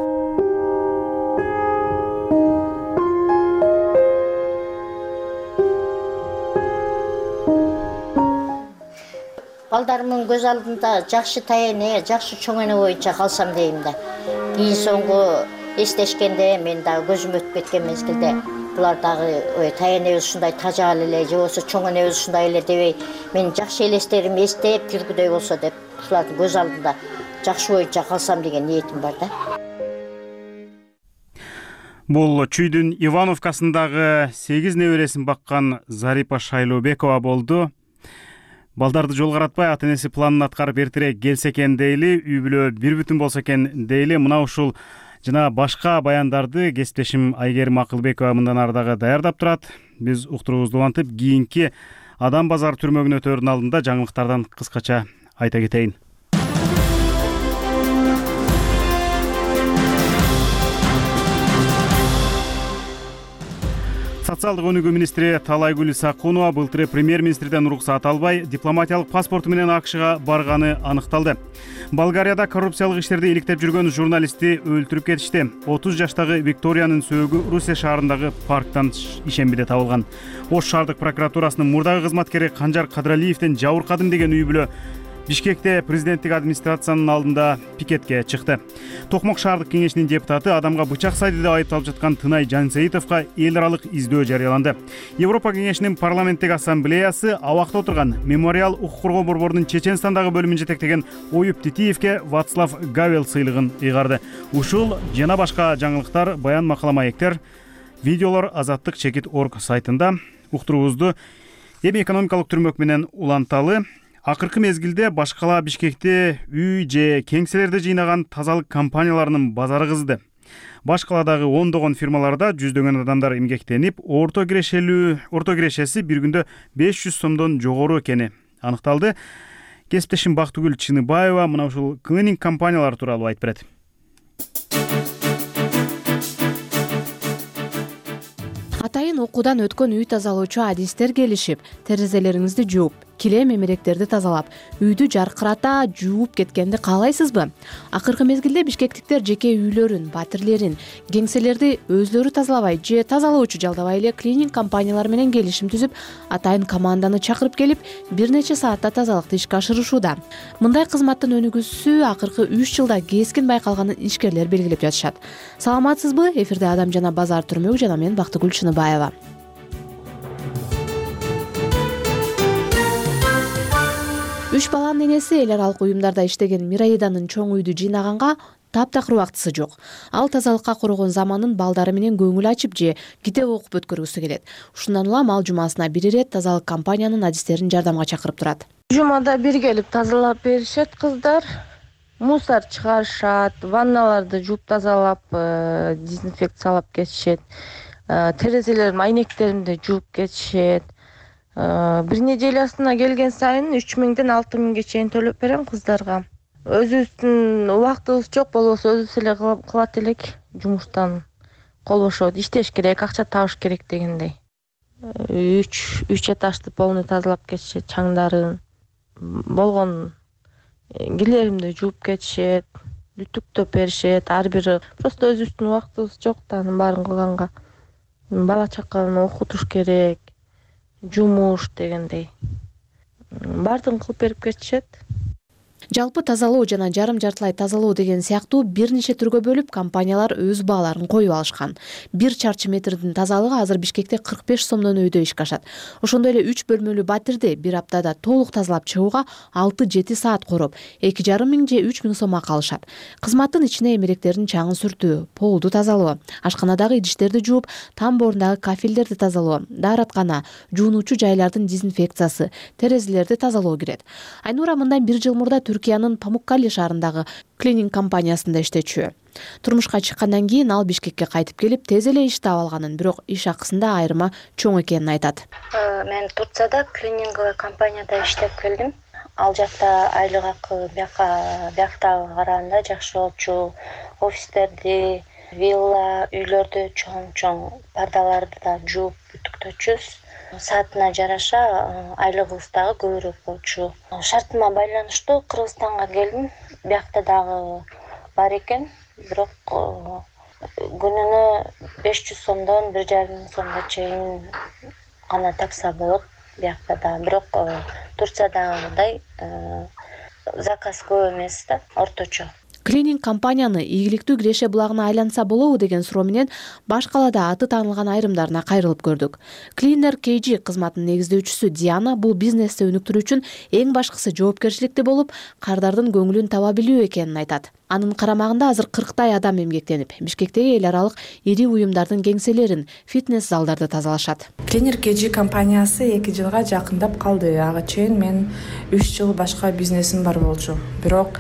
Балдарымдын көз алдында жакшы таяне, жакшы чоң эне боюнча калсам дейм да. Кийин соңку эстешкенде мен дагы көзүм өтүп кеткен мезгилде булар дагы ой таянебиз ушундай тажал эле, же болбосо чоң энебиз ушундай эле дебей, мен жакшы элестерим эстеп жүргүдөй болсо деп ушулардын көз алдында жакшы боюнча калсам деген ниетим бар да. Бул Чүйдүн Ивановкасындагы 8 небересин баккан Зарипа Шайлообекова болду. Балдарды жол каратпай ата-энеси планын аткарып эртерээк келсе экен дейли, үй бүлө бир бүтүн болсо экен дейли. Мына ушул жана башка баяндарды кесиптешим Айгерим Акылбекова мындан ары дагы даярдап турат. Биз уктуруубузду улантып, кийинки Адам базар түрмөгүнө өтөөрдүн алдында жаңылыктардан кыскача айта кетейин. Социалдык өнүгүү министри Талайгүл Исакунова былтыр премьер-министрден уруксаат албай дипломатиялык паспорту менен АКШга барганы аныкталды. Болгарияда коррупциялык иштерди иликтеп жүргөн журналистти өлтүрүп кетишти. 30 жаштагы Викториянын сөөгү Русия шаарындагы парктан ишембиде табылган. Ош шаардык прокуратурасынын мурдагы кызматкери Канжар Кадралиевден жабыркадым деген үй бүлө Бишкекте президенттик администрациянын алдында пикетке чыкты. Токмок шаардык кеңешинин депутаты адамга бычак сайды деп айыпталып жаткан Тынай Жансейитовго эл аралык издөө жарыяланды. Европа кеңешинин парламенттик ассамблеясы абакта отурган Мемориал укук коргоо борборунун Чеченстандагы бөлүмүн жетектеген Оюп Титиевке Вацлав Гавел сыйлыгын ыйгарды. Ушул жана башка жаңылыктар, баян макала маектер, видеолор Азаттык чекит орг сайтында. Уктуруубузду эми экономикалык түрмөк менен уланталы. Акыркы мезгилде башкала Бишкекте үй же кеңселерди жыйнаган тазалык компанияларынын базары кызды. Башкаладагы ондогон фирмаларда жүздөгөн адамдар эмгектенип, орто кирешеси бир күндө 500 сомдон жогору экени аныкталды. Кесиптешим Бактыгүл Чыныбаева мына ушул клининг компаниялары тууралуу айтып берет. Атайын окуудан өткөн үй тазалоочу адистер келишип, терезелериңизди жууп, килем эмеректерди тазалап, үйдү жаркырата жууп кеткенди каалайсызбы? Акыркы мезгилде бишкектиктер жеке үйлөрүн, батирлерин, кеңселерди өзлөрү тазалабай же тазалоочу жалдабай эле клининг компаниялар менен келишим түзүп, атайын команданы чакырып келип, бир нече саатта тазалыкты ишке ашырышууда. Мындай кызматтын өнүгүүсү акыркы 3 жылда кескин байкалганын ишкерлер белгилеп жатышат. Саламатсызбы? Эфирде Адам жана базар түрмөгү жана мен Бактыгүл Чыныбаева. 3 баланын энеси эл аралык уюмдарда иштеген Мираиданын чоң үйдү жыйнаганга таптакыр убактысы жок. Ал тазалыкка коргон заманын балдары менен көңүл ачып же китеп окуп өткөргүсү келет. Ушундан улам ал жумасына бир ирет тазалык компаниянын адистерин жардамга чакырып турат. Жумада бир келип тазалап беришет кыздар. Мусор чыгарышат, ванналарды жууп тазалап, дезинфекциялап кетишет. Терезелердин айнектеринди жууп кетишет. Бир неделясына келген сайын 3000ден 6000ге чейин төлөп берем кыздарга. Өзүбүздүн убактыбыз жок болбосо өзүбүз эле кылат элек, жумуштан кол бошот, иштеш керек, акча табыш керек дегендей. 3 этажды полный тазалап кетишет, чаңдарын болгон кирлеримди жууп кетишет, үтүктөп беришет. Ар бири просто өзүбүздүн убактыбыз жок да анын баарын кылганга. Бала чаканы окутуш керек, жумуш дегендей. Баардыгын кылып берип кетишет. Жалпы тазалоо жана жарым жартылай тазалоо деген сыяктуу бир нече түргө бөлүп компаниялар өз бааларын коюп алышкан. 1 чарчы метрдин тазалыгы азыр Бишкекте 45 сомдон өйдө ишке ашат. Ошондой эле 3 бөлмөлүү батирди бир аптада толук тазалап чыгууга 6-7 саат короп, 2500 же 3000 сом акы алышат. Кызматтын ичине эмеректердин чаңын сүртүү, полду тазалоо, ашканадагы идиштерди жууп, тамборундагы кафелдерди тазалоо, даараткана, жуунуучу жайлардын дезинфекциясы, терезелерди тазалоо кирет. Айнура мындан 1 жыл мурда Түркиянын Памуккале шаарындагы клининг компаниясында иштечү. Турмушка чыккандан кийин ал Бишкекке кайтып келип, тез эле иш таап алганын, бирок иш акысында айырма чоң экенин айтат. Мен Турцияда клининговый компанияда иштеп келдим. Ал жакта айлык акы бияктагыга караганда жакшы болчу. Офистерди, вилла, үйлөрдү чоң пардаларды да жууп бүтүктөчүбүз. Саатына жараша айлыгыбыз дагы көбүрөөк болчу. Шартыма байланыштуу Кыргызстанга келдим. Биякта дагы бар экен, бирок күнүнө 500 сомдон 1,5 сомго чейин гана такса болот биякта да. Бирок Турциядагыдай заказ көп эмес да, орточо. Клининг компанияны ийгиликтүү киреше булагына айланса болобу деген суроо менен баш калаада аты таанылган айрымдарына кайрылып көрдүк. Cleaner KG кызматынын негиздөөчүсү Диана бул бизнести өнүктүрүү үчүн эң башкысы жоопкерчиликти болуп, кардардын көңүлүн таба билүү экенин айтат. Анын карамагында азыр 40 адам эмгектенип, Бишкектеги эл аралык ири уюмдардын кеңселерин, фитнес залдарды тазалашат. Cleaner KG компаниясы 2 жылга жакындап калды. Ага чейин мен 3 жыл башка бизнесим бар болчу. Бирок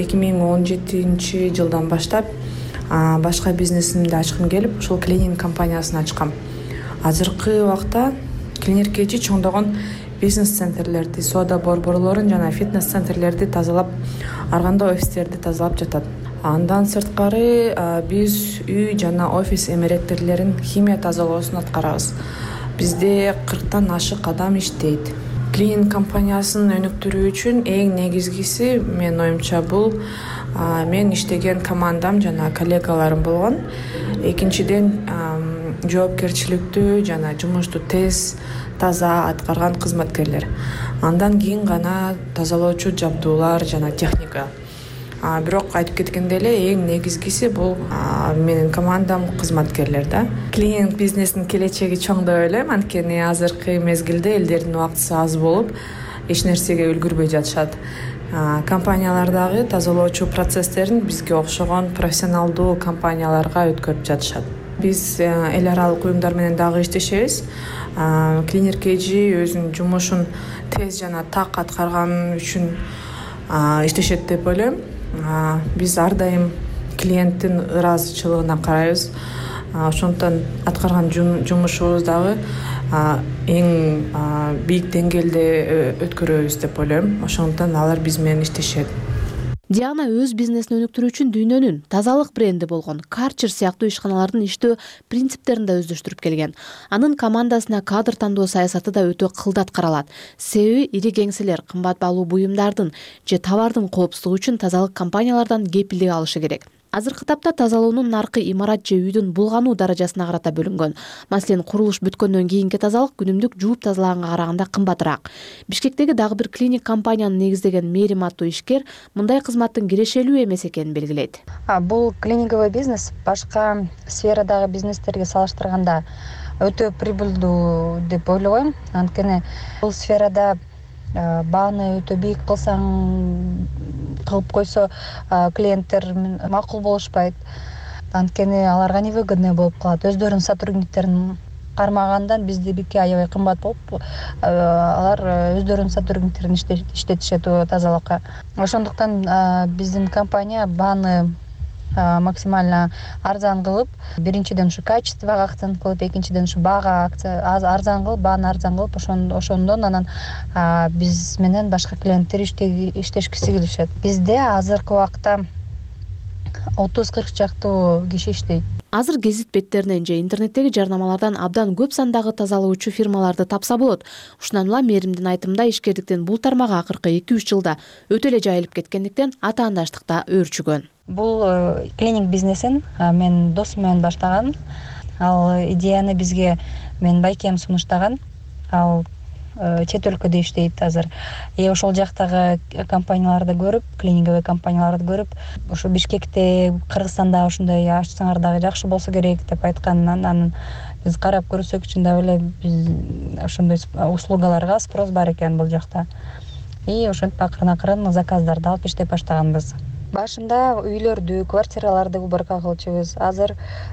2017 жылдан баштап башка бизнесимди ачкым келип, ушул клининг компаниясын ачкам. Азыркы убакта Cleaner KG чоңдогон бизнес-центрлерди, соода борборлорун жана фитнес-центрлерди тазалап, арганда офистерди тазалап жатат. Андан сырткары биз үй жана офис эмеректертерин химия тазалоосун аткарабыз. Бизде 40тан ашык адам иштейт. Клининг компаниясын өнүктүрүү үчүн эң негизгиси менин оюмча бул мен иштеген командам жана коллегаларым болгон. Экинчиден жоопкерчиликтүү жана жумушту тез, таза аткарган кызматкерлер. Андан кийин гана тазалоочу жабдуулар жана техника. Бирок айтып кеткендей эле эң негизгиси бул менин командам, кызматкерлер да. Клининг бизнесинин келечеги чоң деп ойлойм, анткени азыркы мезгилде элдердин убактысы аз болуп, эч нерсеге үлгүрбөй жатышат. Компаниялардагы тазалоочу процесстерин бизге окшогон профессионалдуу компанияларга өткөрүп жатышат. Биз эл аралык уюмдар менен дагы иштешебиз. Cleaner KG өзүнүн жумушун тез жана так аткарган үчүн иштешет деп ойлойм. Биз ар дайым клиенттин ыраазычылыгына карайбыз. Ошондон аткарган жумушубуз дагы эң бийик деңгээлде өткөрөбүз деп ойлойм. Ошондон алар биз менен иштешет. Диана өз бизнесин өнүктүрүү үчүн дүйнөнүн тазалык бренди болгон Karcher сыяктуу ишканалардын иштөө принциптерин да өздөштүрүп келген. Анын командасына кадр тандоо саясаты да өтө кылдат каралат. Себеби ири кеңселер кымбат баалуу буюмдардын же товардын коопсуздугу үчүн тазалык компаниялардан кепилдик алышы керек. Азыркы тапта тазалоонун наркы имарат же үйдүн булгануу даражасына карата бөлүнгөн. Маселен, курулуш бүткөндөн кийинки тазалык күнүмдүк жууп тазалаганга караганда кымбатыраак. Бишкектеги дагы бир клиник компанияны негиздеген Мерим аттуу ишкер мындай кызматтын кирешелүү эмес экенин белгилейт. Бул клининговый бизнес башка сферадагы бизнестерге салыштырганда өтө прибыльдүү деп ойлойм. Анткени бул сферада бааны өтө бийик кылып койсо клиенттер макул болушпайт. Анткени аларга невыгодный болуп калат. Өздөрүнүн сотрудниктерин кармагандан биздики аябай кымбат болуп, алар өздөрүнүн сотрудниктерин иштетишет тазалыкка. Ошондуктан биздин компания бааны максимально арзан кылып, биринчиден ушу качествого акцент кылып, экинчиден ушу баага арзан кылып, бааны арзан кылып, ошондон анан биз менен башка клиенттер иштешкиси келишет. Бизде азыркы убакта 30-40 чактуу киши иштейт. Азыр гезит беттеринен же интернеттеги жарнамалардан абдан көп сандагы тазалоочу фирмаларды тапса болот. Ушундан улам мэримдин айтымында ишкерликтин бул тармагы акыркы 2-3 жылда өтө эле жайылып кеткендиктен атаандаштыкта өөрчүгөн. Бул клининг бизнесин мен досум менен баштаган. Ал идеяны бизге менин байкем сунуштаган. Ал чет өлкөдө иштейт азыр. Ошол жактагы компанияларды көрүп, клининговый компанияларды көрүп, ошо Бишкекте, Кыргызстанда ошондой ачсаңар дагы жакшы болсо керек деп айтканынан анан биз карап көрсөк, чындап эле биз ошондой услугаларга спрос бар экен бул жакта. Ошентип акырын заказдарды алып иштеп баштаганбыз. Башында үйлөрдү, квартираларды уборка кылчубуз. Азыр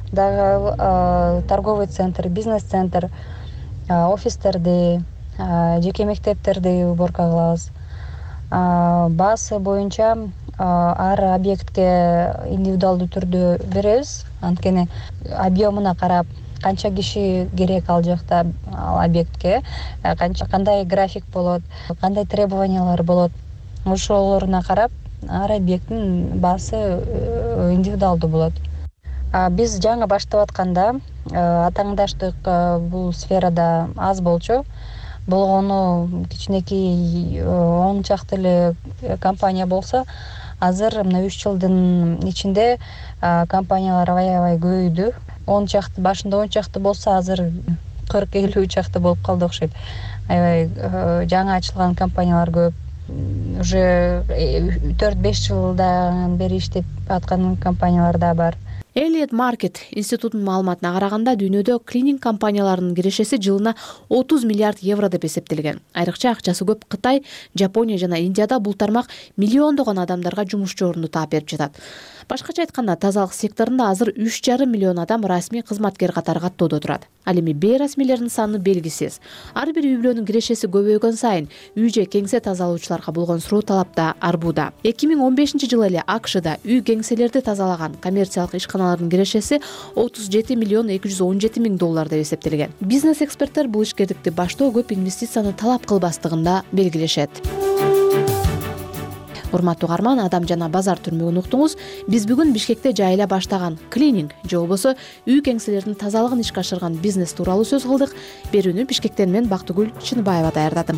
дагы торговый центр, бизнес-центр, офистерди, жеке мектептерди уборка кылабыз. Баасы боюнча ар объектке индивидуалдуу түрдө беребиз. Анткени объемуна карап, канча киши керек ал жакта ал объектке, кандай график болот, кандай требованиялар болот. Ошолоруна карап, ар объекттин баасы индивидуалдуу болот. Биз жаңы баштап атканда атааңдаштык бул сферада аз болчу. Болгону кичинекей 10 чакты эле компания болсо, азыр мына 3 жылдын ичинде компаниялар аябай көбөйдү. 10 чакты, башында 10 чакты болсо, азыр 40-50 чакты болуп калды окшойт. Аябай жаңы ачылган компаниялар көп. Уже 4-5 жылдан бери иштеп аткан компаниялар да бар. Elliott Market институтунун маалыматына караганда, дүйнөдө клининг компанияларынын кирешеси жылына 30 миллиард евро деп эсептелген. Айрыкча акчасы көп Кытай, Жапония жана Индияда бул тармак миллиондогон адамдарга жумушчу орунду таап берип жатат. Башкача айтканда, тазалык секторунда азыр 3,5 миллион адам расмий кызматкер катары каттоодо турат. Ал эми бейрасмийлердин саны белгисиз. Ар бир үй бүлөнүн кирешеси көбөйгөн сайын үй же кеңсе тазалоочуларга болгон суроо талап да арбууда. 2015-жылы эле АКШда үй кеңселерди тазалаган коммерциялык ишканалардын кирешеси 37 миллион 217 миң доллар деп эсептелген. Бизнес эксперттер бул ишкердикти баштоо көп инвестицияны талап кылбастыгында белгилешет. Урматтуу угарман, Адам жана базар түрмөгүн уктуңуз. Биз бүгүн Бишкекте жайыла баштаган клининг же болбосо үй кеңселердин тазалыгын ишке ашырган бизнес тууралуу сөз кылдык. Берүүнү Бишкектен мен Бактыгүл Чыныбаева даярдадым.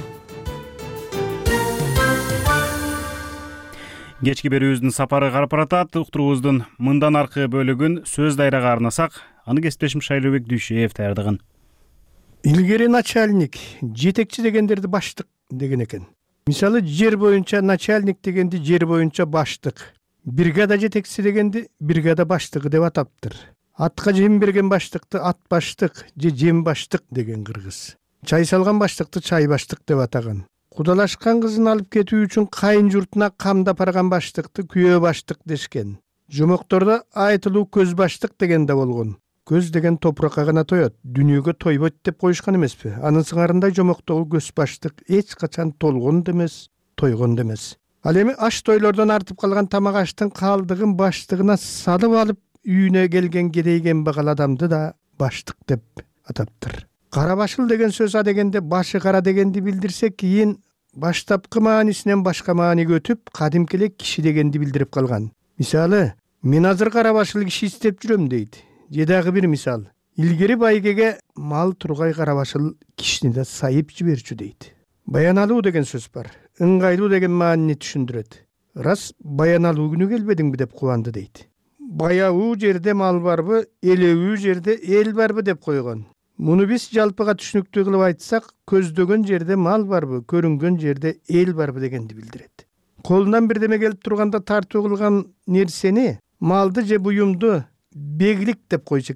Кечки берүүбүздүн сапары карап баратат. Уктуруубуздун мындан аркы бөлүгүн сөз дайрага арнасак, аны кесиптешим Шайлообек Дүйшеев даярдаган. Илгери начальник, жетекчи дегендерди баштык деген экен. Мисалы, жер боюнча начальник дегенди жер боюнча баштык, бригада жетекчиси дегенди бригада баштыгы деп атаптыр. Атка жем берген баштыкты ат баштык же жем баштык деген кыргыз. Чай салган баштыкты чай баштык деп атаган. Кудалашкан кызын алып кетүү үчүн кайын журтуна камдап барган баштыкты күйөө баштык дешкен. Жомоктордо айтылуу көз баштык деген да болгон. Көз деген топуракка гана тоет, дүнүйгө тойбойт деп коюшкан эмеспи? Анын сыңарындай жомоктогу көз баштык эч качан толгон да эмес, тойгон да эмес. Ал эми аш тойлордон артып калган тамак аштын калдыгын баштыгына салып алып үйүнө келген кедейген багал адамды да баштык деп атаптыр. Кара башыл деген сөз адегенде башы кара дегенди билдирсек, кийин баштапкы маанисинен башка мааниге өтүп, кадимки эле киши дегенди билдирип калган. Мисалы, мен азыр кара башыл киши издеп жүрөм дейт. Же дагы бир мисал, илгери байгеге мал тургай кара башыл кишини да сайып жиберчү дейт. Баяналуу деген сөз бар. Ыңгайлуу деген маанини түшүндүрөт. Рас, баяналуу күнү келбедиңби деп кубанды дейт. Баяуу жерде мал барбы, элебүү жерде эл барбы деп койгон. Муну биз жалпыга түшүнүктүү кылып айтсак, көздөгөн жерде мал барбы, көрүнгөн жерде эл барбы дегенди билдирет. Колунан бирдеме келип турганда тартуу кылган нерсени, малды же буюмду беглик деп койчу экен.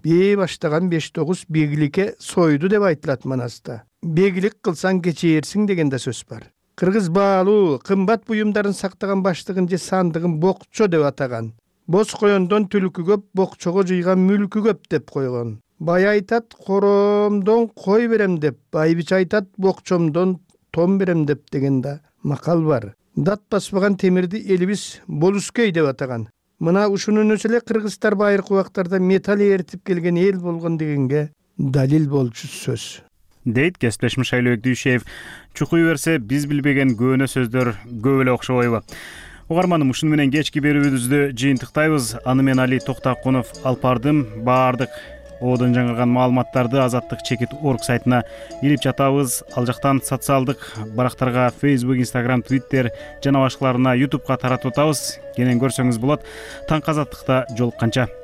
бээ баштаган 5-9 бегиликке сойду деп айтылат манаста. Бегилик кылсаң кечээрсиң деген да сөз бар. Кыргыз баалуу кымбат буюмдарын сактаган баштыгын же сандыгын бокчо деп атаган. Боз коёндон түлкү көп, бокчого жыйган мүлкү көп деп койгон. Бай айтат коромдон кой берем деп, байбич айтат бокчомдон том берем деп деген да макал бар. Дат баспаган темирди элибиз болускөй деп атаган. Мына ушунун өзү эле кыргыздар байыркы убактарда металл эритип келген эл болгон дегенге далил болчу сөз. Дейт кесиптешим Шайлообек Дүйшеев. Чукуй берсе биз билбеген көөнө сөздөр көп эле окшобойбу? Угарманым, ушуну менен кечки берүүбүздү жыйынтыктайбыз. Аны мен Али Токтакунов алып бардым. Баардык оодон жаңырган маалыматтарды Азаттык.org сайтына илип жатабыз. Ал жактан социалдык барактарга Facebook, Instagram, Twitter жана башкаларына YouTube'га таратып атабыз. Кенен көрсөңүз болот. Таңкы Азаттыкта жолукканча.